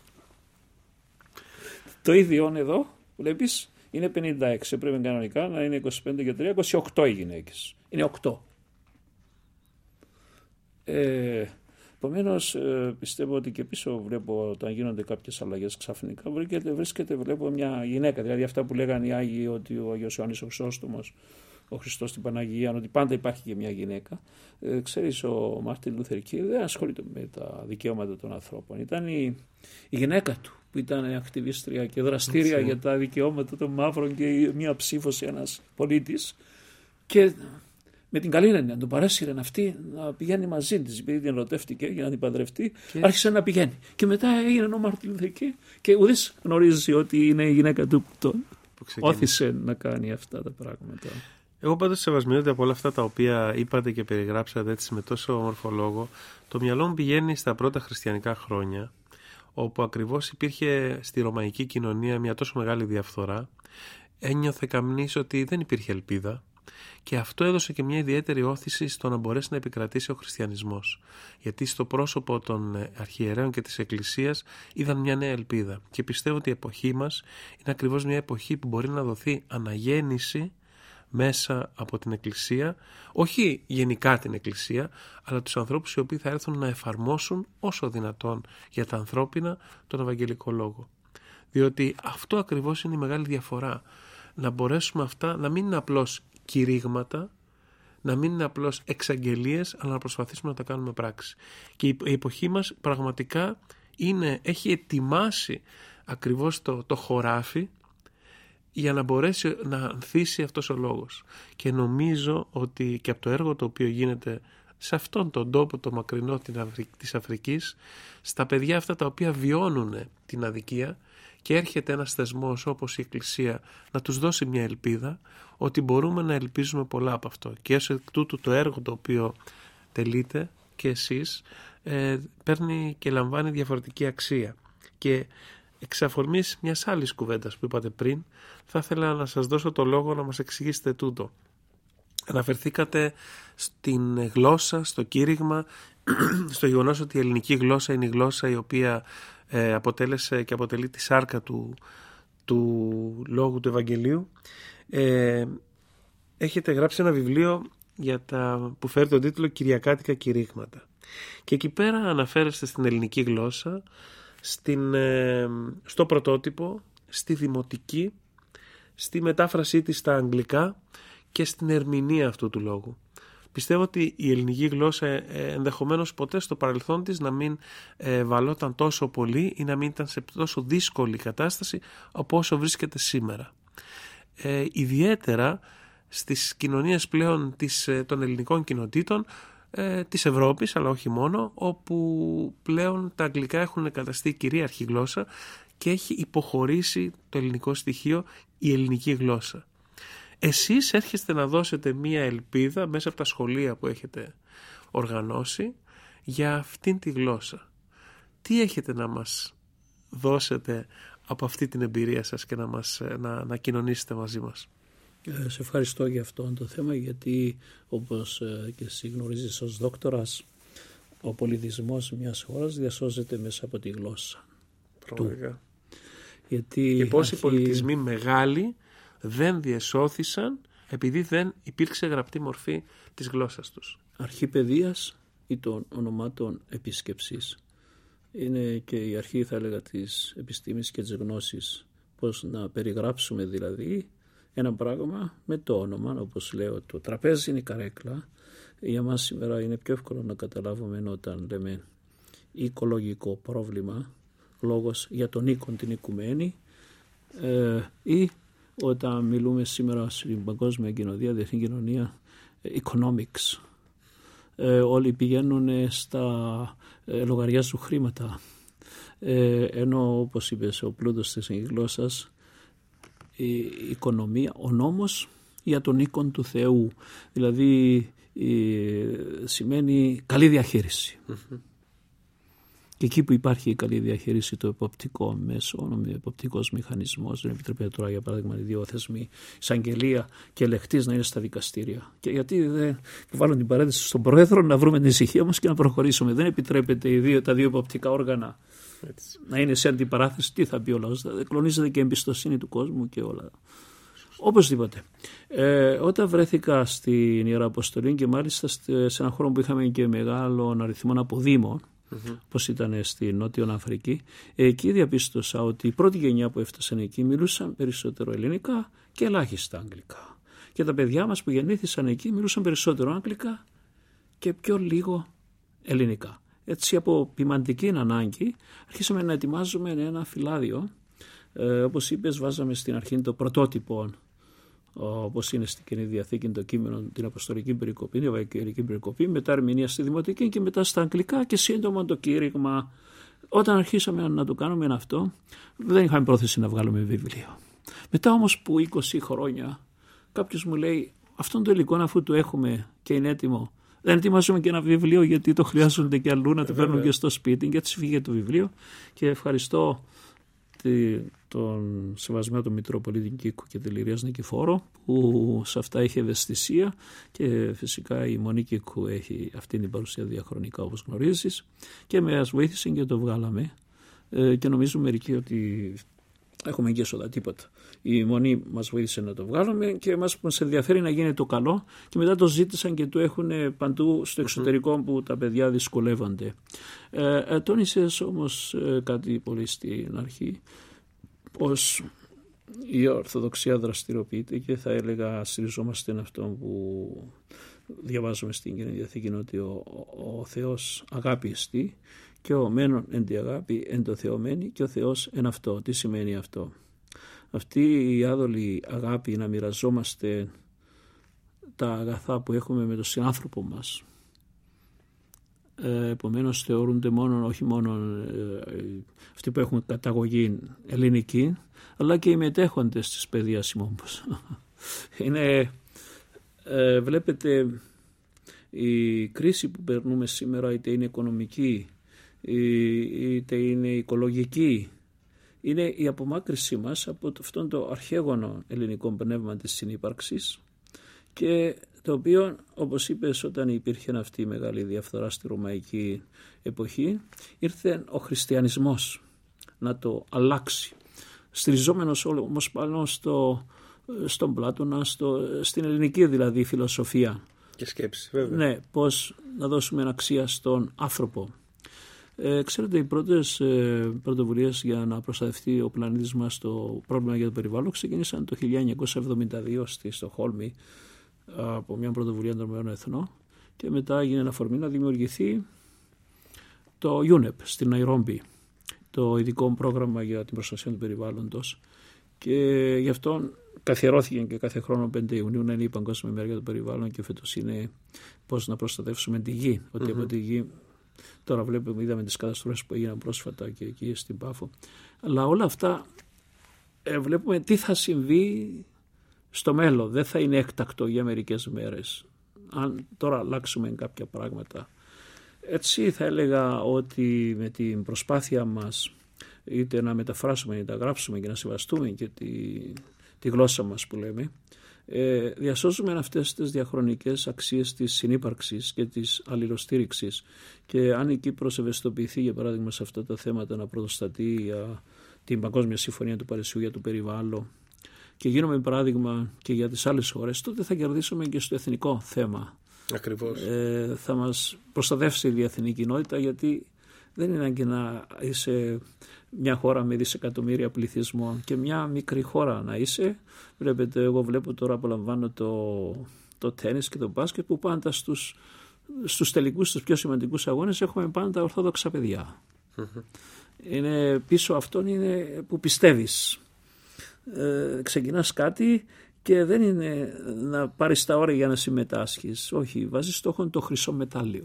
Το ίδιο εδώ, βλέπεις, είναι 56. Πρέπει κανονικά να είναι 25 και 3, 28 οι γυναίκες. Είναι 8. Επομένως, πιστεύω ότι και πίσω βλέπω όταν γίνονται κάποιες αλλαγές ξαφνικά βρίσκεται βλέπω μια γυναίκα. Δηλαδή αυτά που λέγανε οι Άγιοι ότι ο Αγιος Ιωάννης ο Χρυσόστομος, ο Χριστός στην Παναγία, ότι πάντα υπάρχει και μια γυναίκα. Ξέρεις, ο Μάρτιν Λούθερ Κίνγκ δεν ασχολείται με τα δικαιώματα των ανθρώπων. Ήταν η γυναίκα του που ήταν ακτιβίστρια και δραστήρια για τα δικαιώματα των μαύρων και μία ψήφος ένας πολίτης. Και με την καλή έννοια τον παρέσυρε αυτή να πηγαίνει μαζί της, επειδή την ερωτεύτηκε για να την παντρευτεί, άρχισε να πηγαίνει. Και μετά έγινε ο Μάρτιν Λούθερ Κίνγκ και ουδής γνωρίζει ότι είναι η γυναίκα του που τον όθησε να κάνει αυτά τα πράγματα. Εγώ πάντως σεβασμιότητα από όλα αυτά τα οποία είπατε και περιγράψατε έτσι με τόσο όμορφο λόγο, το μυαλό μου πηγαίνει στα πρώτα χριστιανικά χρόνια, όπου ακριβώς υπήρχε στη ρωμαϊκή κοινωνία μια τόσο μεγάλη διαφθορά, ένιωθε καμνής ότι δεν υπήρχε ελπίδα και αυτό έδωσε και μια ιδιαίτερη όθηση στο να μπορέσει να επικρατήσει ο χριστιανισμός. Γιατί στο πρόσωπο των αρχιερέων και της Εκκλησίας είδαν μια νέα ελπίδα και πιστεύω ότι η εποχή μας είναι ακριβώς μια εποχή που μπορεί να δοθεί αναγέννηση μέσα από την Εκκλησία, όχι γενικά την Εκκλησία, αλλά τους ανθρώπους οι οποίοι θα έρθουν να εφαρμόσουν όσο δυνατόν για τα ανθρώπινα τον Ευαγγελικό Λόγο. Διότι αυτό ακριβώς είναι η μεγάλη διαφορά. Να μπορέσουμε αυτά να μην είναι απλώς κηρύγματα, να μην είναι απλώς εξαγγελίες, αλλά να προσπαθήσουμε να τα κάνουμε πράξη. Και η εποχή μας πραγματικά έχει ετοιμάσει ακριβώς το χωράφι για να μπορέσει να ανθίσει αυτός ο λόγος. Και νομίζω ότι και από το έργο το οποίο γίνεται σε αυτόν τον τόπο το μακρινό της Αφρικής, στα παιδιά αυτά τα οποία βιώνουν την αδικία, και έρχεται ένας θεσμός όπως η Εκκλησία να τους δώσει μια ελπίδα ότι μπορούμε να ελπίζουμε πολλά από αυτό. Και ως εκ τούτου το έργο το οποίο τελείτε και εσείς παίρνει και λαμβάνει διαφορετική αξία. Και εξ αφορμής μιας άλλης κουβέντας που είπατε πριν, θα ήθελα να σας δώσω το λόγο να μας εξηγήσετε τούτο. Αναφερθήκατε στην γλώσσα, στο κήρυγμα, στο γεγονός ότι η ελληνική γλώσσα είναι η γλώσσα η οποία αποτέλεσε και αποτελεί τη σάρκα του λόγου του Ευαγγελίου. Έχετε γράψει ένα βιβλίο που φέρει τον τίτλο «Κυριακάτικα κηρύγματα». Και εκεί πέρα αναφέρεστε στην ελληνική γλώσσα, στο πρωτότυπο, στη δημοτική, στη μετάφρασή της στα αγγλικά και στην ερμηνεία αυτού του λόγου. Πιστεύω ότι η ελληνική γλώσσα ενδεχομένως ποτέ στο παρελθόν της να μην βαλόταν τόσο πολύ ή να μην ήταν σε τόσο δύσκολη κατάσταση από όσο βρίσκεται σήμερα. Ιδιαίτερα στις κοινωνίες πλέον των ελληνικών κοινοτήτων της Ευρώπης, αλλά όχι μόνο, όπου πλέον τα αγγλικά έχουν καταστεί κυρίαρχη γλώσσα και έχει υποχωρήσει το ελληνικό στοιχείο η ελληνική γλώσσα. Εσείς έρχεστε να δώσετε μία ελπίδα μέσα από τα σχολεία που έχετε οργανώσει για αυτήν τη γλώσσα. Τι έχετε να μας δώσετε από αυτή την εμπειρία σας και να κοινωνήσετε μαζί μας? Σε ευχαριστώ για αυτό το θέμα, γιατί όπως και εσύ γνωρίζεις ως δόκτορας, ο πολιτισμός μιας χώρας διασώζεται μέσα από τη γλώσσα του. Και πόσοι πολιτισμοί μεγάλοι δεν διεσώθησαν επειδή δεν υπήρξε γραπτή μορφή της γλώσσας τους. Αρχή παιδείας ή των ονομάτων επίσκεψης είναι και η αρχή, θα έλεγα, της επιστήμης και της γνώσης. Πώς να περιγράψουμε δηλαδή ένα πράγμα με το όνομα, όπως λέω, το τραπέζι είναι η καρέκλα. Για μας σήμερα είναι πιο εύκολο να καταλάβουμε όταν λέμε οικολογικό πρόβλημα, λόγος για τον οίκον, την οικουμένη, ή όταν μιλούμε σήμερα στην παγκόσμια κοινωνία, διεθνή κοινωνία, economics. Όλοι πηγαίνουν στα λογαριάζουν χρήματα. Ενώ, όπως είπες, ο πλούτος της γλώσσας, η οικονομία, ο νόμος για τον οίκον του Θεού. Δηλαδή σημαίνει καλή διαχείριση. Και εκεί που υπάρχει η καλή διαχείριση, το εποπτικό μέσο, ο εποπτικός μηχανισμός, δεν επιτρέπεται τώρα για παράδειγμα οι δύο θεσμοί, εισαγγελία και ελεκτής, να είναι στα δικαστήρια. Και γιατί δεν βάλουν την παρένθεση στον Πρόεδρο να βρούμε την ησυχία μας και να προχωρήσουμε? Δεν επιτρέπεται τα δύο εποπτικά όργανα να είναι σε αντιπαράθεση. Τι θα πει ο λαός? Κλονίζεται και η εμπιστοσύνη του κόσμου και όλα. Οπωσδήποτε. Όταν βρέθηκα στην Ιεραποστολή και μάλιστα σε έναν χώρο που είχαμε και μεγάλο αριθμό αποδήμων, όπως ήταν στη Νότιο Αφρική, εκεί διαπίστωσα ότι η πρώτη γενιά που έφτασαν εκεί μιλούσαν περισσότερο ελληνικά και ελάχιστα αγγλικά. Και τα παιδιά μας που γεννήθησαν εκεί μιλούσαν περισσότερο αγγλικά και πιο λίγο ελληνικά. Έτσι, από ποιμαντική ανάγκη αρχίσαμε να ετοιμάζουμε ένα φυλάδιο. Όπως είπες, βάζαμε στην αρχή το πρωτότυπο, όπως είναι στην Καινή Διαθήκη το κείμενο, την Αποστολική Περικοπή, την Ευαγγελική Περικοπή, μετά ερμηνεία στη Δημοτική και μετά στα αγγλικά και σύντομα το κήρυγμα. Όταν αρχίσαμε να το κάνουμε αυτό, δεν είχαμε πρόθεση να βγάλουμε βιβλίο. Μετά όμως που 20 χρόνια κάποιος μου λέει, αυτόν το υλικό αφού το έχουμε και είναι έτοιμο, δεν ετοιμάζουμε και ένα βιβλίο, γιατί το χρειάζονται και αλλού να το φέρνουν και στο σπίτι. Και έτσι φύγε το βιβλίο και ευχαριστώ τον σεβασμένο του Μητροπολίτη Κίκου και τη Λυρίας Νικηφόρο, που σε αυτά έχει ευαισθησία, και φυσικά η Μονή Κίκου έχει αυτή την παρουσία διαχρονικά, όπως γνωρίζεις, και μας βοήθησε και το βγάλαμε, και νομίζουμε μερικοί ότι έχουμε και έσοδα, τίποτα. Η Μονή μας βοήθησε να το βγάλουμε και μας ενδιαφέρει να γίνει το καλό, και μετά το ζήτησαν και το έχουν παντού στο εξωτερικό που τα παιδιά δυσκολεύονται. Τόνισες όμως κάτι πολύ στην αρχή, πως η Ορθοδοξία δραστηριοποιείται, και θα έλεγα στηριζόμαστε αυτό που διαβάζουμε στην Καινή Διαθήκη, ότι ο Θεός αγάπη εστί, και ο μένων εν τη αγάπη εν το Θεό μένει και ο Θεός εν αυτό. Τι σημαίνει αυτό? Αυτή η άδολη αγάπη, να μοιραζόμαστε τα αγαθά που έχουμε με τον συνάνθρωπο μας. Επομένως θεωρούνται όχι μόνο αυτοί που έχουν καταγωγή ελληνική, αλλά και οι μετέχοντες της παιδείας ημώμπος. Βλέπετε, η κρίση που περνούμε σήμερα, είτε είναι οικονομική είτε είναι οικολογική, είναι η απομάκρυσή μας από αυτόν το αρχαίγωνο ελληνικό πνεύμα της συνύπαρξης, και το οποίο, όπως είπες, όταν υπήρχε αυτή η μεγάλη διαφθορά στη ρωμαϊκή εποχή, ήρθε ο χριστιανισμός να το αλλάξει, στηριζόμενος όμως πάνω στον Πλάτωνα, στην ελληνική δηλαδή φιλοσοφία και σκέψη, βέβαια. Ναι, πώς να δώσουμε αξία στον άνθρωπο. Ξέρετε, οι πρώτες πρωτοβουλίες για να προστατευτεί ο πλανήτης μας στο πρόβλημα για το περιβάλλον ξεκίνησαν το 1972 στη Στοκχόλμη από μια πρωτοβουλία των Ηνωμένων Εθνών, και μετά έγινε αφορμή να δημιουργηθεί το UNEP στην Ναϊρόμπι, το ειδικό πρόγραμμα για την προστασία του περιβάλλοντος, και γι' αυτό καθιερώθηκε και κάθε χρόνο 5 Ιουνίου να είναι η Παγκόσμια Μέρα για το Περιβάλλον, και φέτος είναι πώς να προστατεύσουμε τη γη. Ότι από τη γη τώρα είδαμε τις καταστροφές που έγιναν πρόσφατα και εκεί στην Πάφο. Αλλά όλα αυτά βλέπουμε τι θα συμβεί στο μέλλον. Δεν θα είναι έκτακτο για μερικές μέρες, αν τώρα αλλάξουμε κάποια πράγματα. Έτσι θα έλεγα ότι με την προσπάθεια μας, είτε να μεταφράσουμε είτε να γράψουμε και να σεβαστούμε και τη γλώσσα μας που λέμε, διασώζουμε αυτές τις διαχρονικές αξίες της συνύπαρξης και της αλληλοστήριξης. Και αν η Κύπρος ευαισθητοποιηθεί, για παράδειγμα, σε αυτά τα θέματα, να πρωτοστατεί για την Παγκόσμια Συμφωνία του Παρισιού για το περιβάλλον, και γίνουμε παράδειγμα και για τις άλλες χώρες, τότε θα κερδίσουμε και στο εθνικό θέμα. Ακριβώς. Θα μας προστατεύσει η διεθνή κοινότητα, γιατί δεν είναι ανάγκη να είσαι μια χώρα με δισεκατομμύρια πληθυσμό και μια μικρή χώρα να είσαι. Βλέπετε, εγώ βλέπω τώρα, απολαμβάνω το τένις και το μπάσκετ, που πάντα στους τελικούς, στους πιο σημαντικούς αγώνες έχουμε πάντα ορθόδοξα παιδιά. Είναι πίσω αυτόν είναι που πιστεύεις. Ξεκινάς κάτι και δεν είναι να πάρεις τα όρια για να συμμετάσχεις. Όχι, βάζεις στόχον το χρυσό μετάλλιο.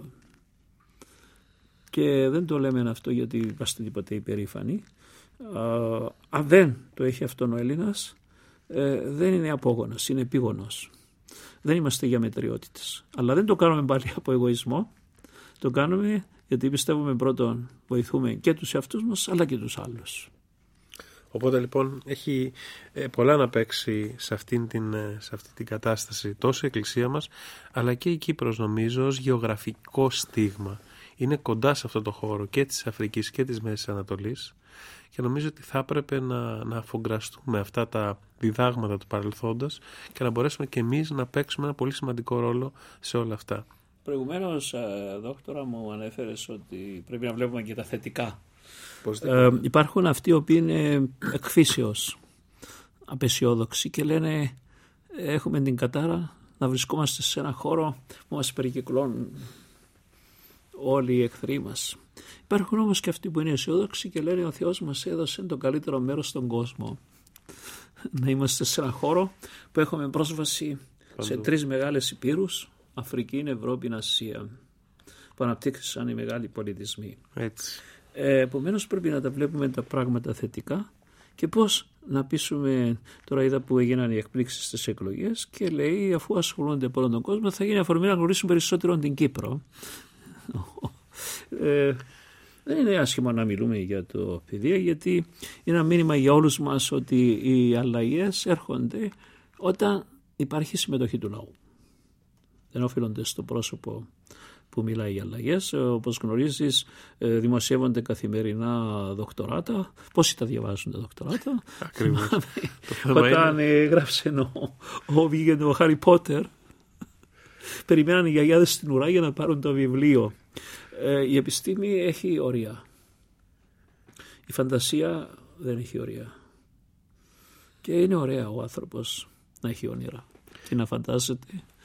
Και δεν το λέμε αυτό γιατί είμαστε τίποτε υπερήφανοι. Αν δεν το έχει αυτόν ο Έλληνας, δεν είναι απόγονος, είναι επίγονος. Δεν είμαστε για μετριότητες. Αλλά δεν το κάνουμε πάλι από εγωισμό. Το κάνουμε γιατί πιστεύουμε πρώτον βοηθούμε και τους εαυτούς μας, αλλά και τους άλλους. Οπότε λοιπόν έχει πολλά να παίξει σε αυτή την κατάσταση τόσο η Εκκλησία μας, αλλά και η Κύπρος, νομίζω, ως γεωγραφικό στίγμα. Είναι κοντά σε αυτό το χώρο και της Αφρικής και της Μέσης Ανατολής, και νομίζω ότι θα έπρεπε να αφογκραστούμε αυτά τα διδάγματα του παρελθόντος και να μπορέσουμε και εμείς να παίξουμε ένα πολύ σημαντικό ρόλο σε όλα αυτά. Προηγουμένως, δόκτωρα, μου ανέφερες ότι πρέπει να βλέπουμε και τα θετικά. Υπάρχουν αυτοί οι οποίοι είναι εκφύσεως απεσιόδοξοι και λένε έχουμε την κατάρα να βρισκόμαστε σε ένα χώρο που μας περικυκλώνουν όλοι οι εχθροί μας. Υπάρχουν όμως και αυτοί που είναι αισιόδοξοι και λένε ο Θεός μας έδωσε το καλύτερο μέρος στον κόσμο. Να είμαστε σε ένα χώρο που έχουμε πρόσβαση σε 3 μεγάλες υπήρους, Αφρική, Ευρώπη, Ασία, που αναπτύξαν οι μεγάλοι πολιτισμοί. Έτσι. Επομένως πρέπει να τα βλέπουμε τα πράγματα θετικά, και πώς να πείσουμε. Τώρα είδα που έγιναν οι εκπλήξεις στις εκλογές και λέει αφού ασχολούνται από όλον τον κόσμο θα γίνει αφορμή να γνωρίσουν περισσότερο την Κύπρο. Δεν είναι άσχημο να μιλούμε για το παιδεία, γιατί είναι ένα μήνυμα για όλους μας ότι οι αλλαγές έρχονται όταν υπάρχει συμμετοχή του λαού. Δεν οφείλονται στο πρόσωπο που μιλάει για αλλαγές. Όπως γνωρίζεις, δημοσιεύονται καθημερινά δοκτοράτα. Πόσοι τα διαβάζουν τα δοκτοράτα? Ακριβώς. Όταν έγραψε ο Χάρι Πότερ, περιμέναν οι γιαγιάδες στην ουρά για να πάρουν το βιβλίο. Η επιστήμη έχει όρια. Η φαντασία δεν έχει όρια. Και είναι ωραία ο άνθρωπος να έχει όνειρα και να φαντάζεται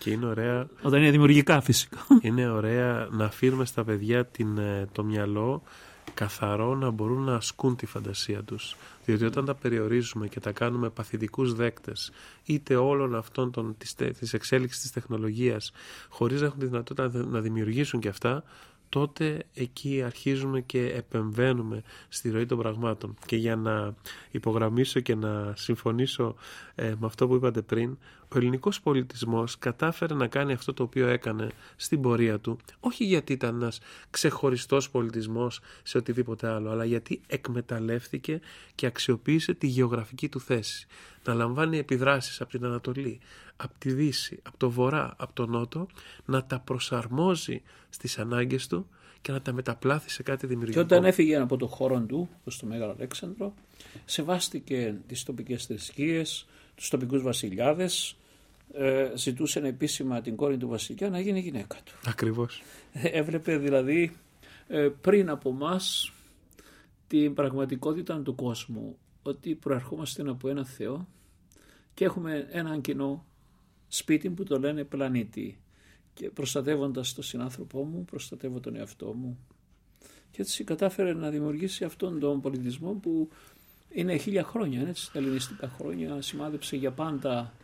Και είναι ωραία. Όταν είναι δημιουργικά φυσικά. Είναι ωραία να αφήνουμε στα παιδιά το μυαλό καθαρό, να μπορούν να ασκούν τη φαντασία τους. Διότι όταν τα περιορίζουμε και τα κάνουμε παθητικούς δέκτες είτε όλων αυτών της εξέλιξης της τεχνολογίας, χωρίς να έχουν τη δυνατότητα να δημιουργήσουν και αυτά, τότε εκεί αρχίζουμε και επεμβαίνουμε στη ροή των πραγμάτων. Και για να υπογραμμίσω και να συμφωνήσω με αυτό που είπατε πριν, ο ελληνικός πολιτισμός κατάφερε να κάνει αυτό το οποίο έκανε στην πορεία του, όχι γιατί ήταν ένας ξεχωριστός πολιτισμός σε οτιδήποτε άλλο, αλλά γιατί εκμεταλλεύτηκε και αξιοποίησε τη γεωγραφική του θέση. Να λαμβάνει επιδράσεις από την Ανατολή, από τη Δύση, από το Βορρά, από το Νότο, να τα προσαρμόζει στις ανάγκες του και να τα μεταπλάθει σε κάτι δημιουργικό. Και όταν έφυγε από το χώρο του, προς το Μέγαρο Αλέξανδρο, σεβάστηκε τις τοπικές θρησκείες, τους τοπικούς βασιλιάδες, ζητούσε επίσημα την κόρη του βασιλιά να γίνει γυναίκα του. Ακριβώς. Έβλεπε δηλαδή πριν από μας την πραγματικότητα του κόσμου, ότι προερχόμαστε από έναν Θεό και έχουμε έναν κοινό σπίτι που το λένε πλανήτη, και προστατεύοντας τον συνάνθρωπό μου προστατεύω τον εαυτό μου, και έτσι κατάφερε να δημιουργήσει αυτόν τον πολιτισμό που είναι 1000 χρόνια, έτσι, τα ελληνιστικά χρόνια, σημάδεψε για πάντα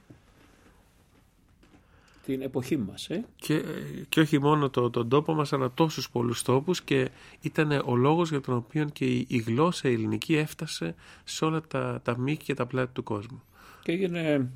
την εποχή μας. Και όχι μόνο τον τόπο μας, αλλά τόσους πολλούς τόπους, και ήταν ο λόγος για τον οποίο και η γλώσσα ελληνική έφτασε σε όλα τα μήκη και τα πλάτη του κόσμου. Και έγινε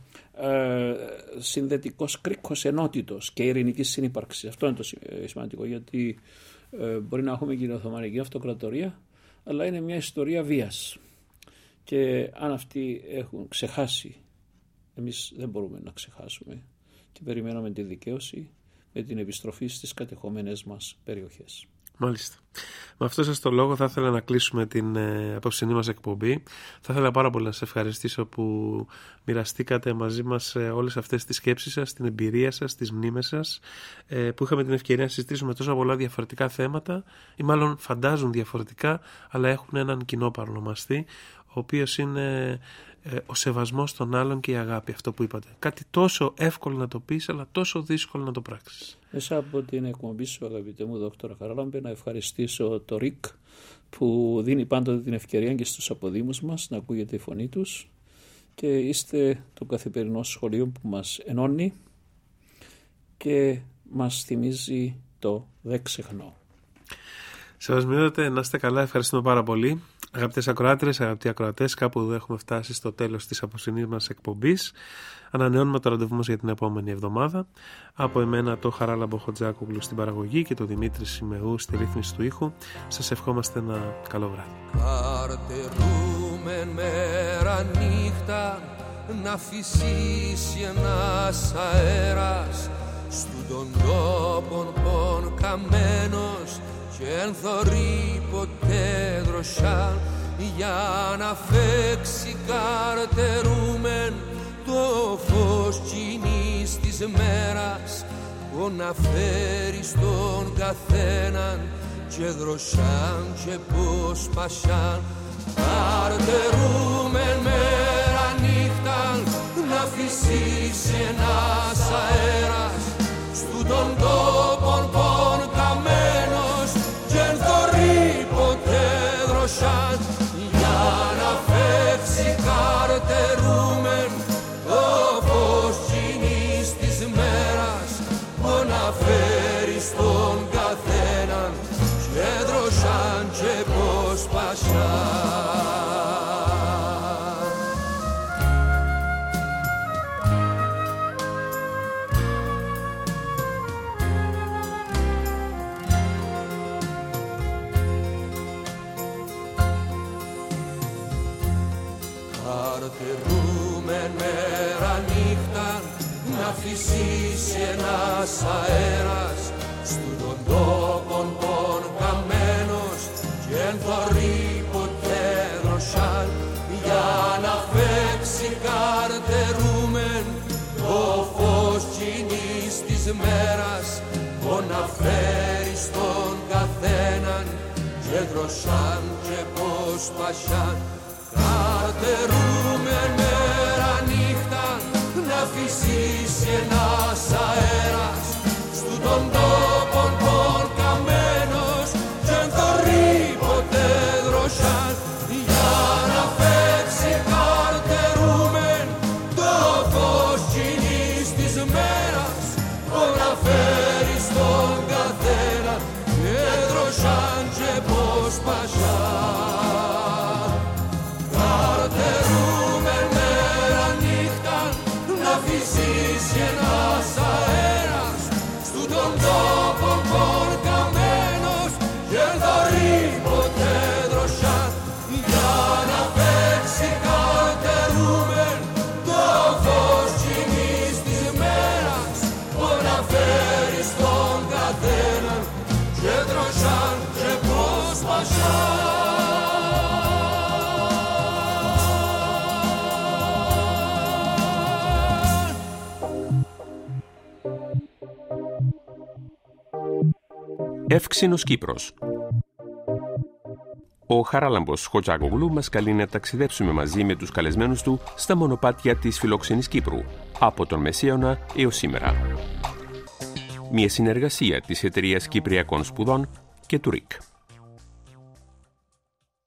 συνδετικός κρίκος ενότητος και ειρηνικής συνύπαρξης. Αυτό είναι το σημαντικό, γιατί μπορεί να έχουμε και την Οθωμανική Αυτοκρατορία, αλλά είναι μια ιστορία βίας. Και αν αυτοί έχουν ξεχάσει, εμείς δεν μπορούμε να ξεχάσουμε, και περιμένουμε τη δικαίωση με την επιστροφή στις κατεχόμενες μας περιοχές. Μάλιστα. Με αυτό σας το λόγο θα ήθελα να κλείσουμε την απόψινή μας εκπομπή. Θα ήθελα πάρα πολύ να σας ευχαριστήσω που μοιραστήκατε μαζί μας όλες αυτές τις σκέψεις σας, την εμπειρία σας, τις μνήμες σας, που είχαμε την ευκαιρία να συζητήσουμε τόσα πολλά διαφορετικά θέματα, ή μάλλον φαντάζουν διαφορετικά, αλλά έχουν έναν κοινό παρονομαστή, ο οποίος είναι ο σεβασμός των άλλων και η αγάπη, αυτό που είπατε. Κάτι τόσο εύκολο να το πεις, αλλά τόσο δύσκολο να το πράξεις. Μέσα από την εκπομπή σου, αγαπητέ μου Δόκτωρα Χαράλαμπε, να ευχαριστήσω το ΡΙΚ που δίνει πάντοτε την ευκαιρία και στους αποδήμους μας να ακούγεται η φωνή τους, και είστε το καθημερινό σχολείο που μας ενώνει και μας θυμίζει το «Δεν ξεχνώ». Σας μειώσατε, να είστε καλά, ευχαριστούμε πάρα πολύ. Αγαπητές ακροάτρες, αγαπητοί ακροατές, κάπου εδώ έχουμε φτάσει στο τέλος της απόψινής μας εκπομπής. Ανανεώνουμε το ραντεβού μας για την επόμενη εβδομάδα. Από εμένα το Χαράλαμπο Χοτζάκογλου στην παραγωγή και το Δημήτρη Σιμεού στη ρύθμιση του ήχου. Σας ευχόμαστε ένα καλό βράδυ. Καρτερούμε μέρα νύχτα να φυσήσει ένας αέρας στου των τόπων πον καμένος και εν θωρεί ποτέ δροσιά, για να φέξει καρτερούμεν το φως κοινής της μέρας, που να φέρει στον καθέναν και δροσιάν και πως πασιάν. Καρτερούμεν μέρα νύχτα να φυσήσει ένας αέρας στου των τόπων πον καμένος και εν θωρεί ποτέ δροσιάν, για να φεύξει καρτερούμεν το φως κοινής της μέρας, που να φέρει στον καθέναν και δροσιάν και πως πασιάν. Καρτερούμεν μέρα νύχτα να φυσήσει ένας αέρας στου των τόπων πον καμένος και εν θωρεί ποτέ δροσιάν, για να φέξει καρτερούμεν το φως κοινής της μέρας, που να φέρει στον καθέναν και δροσιάν και πως πασιάν. Καρτερούμεν μέρα νύχτα να φυσήσει ένας αέρας στου των τόπων των καμένος και εν θωρεί ποτέ δροσιάν για να φεύξει καρτερούμεν το φως κοινής της μέρας να φέρει στον καθένα και δροσιάν και πως πασιάν. Καρτερούμεν μέρα νύχταν να φυσήσει ένας αέρας στου των τόπων των καμένος και εν θωρεί ποτέ δροσιάν για να παίξει καρτερούμεν το φως κοινής της μέρας να φέρει στον καθένα και δροσιάν και πως πασιάν. Εύξηνος Κύπρος. Ο Χαράλαμπος Χοτζάκογλου μας καλεί να ταξιδέψουμε μαζί με τους καλεσμένους του στα μονοπάτια της φιλόξενης Κύπρου, από τον Μεσαίωνα έως σήμερα. Μια συνεργασία της Εταιρείας Κυπριακών Σπουδών και του ΡΙΚ.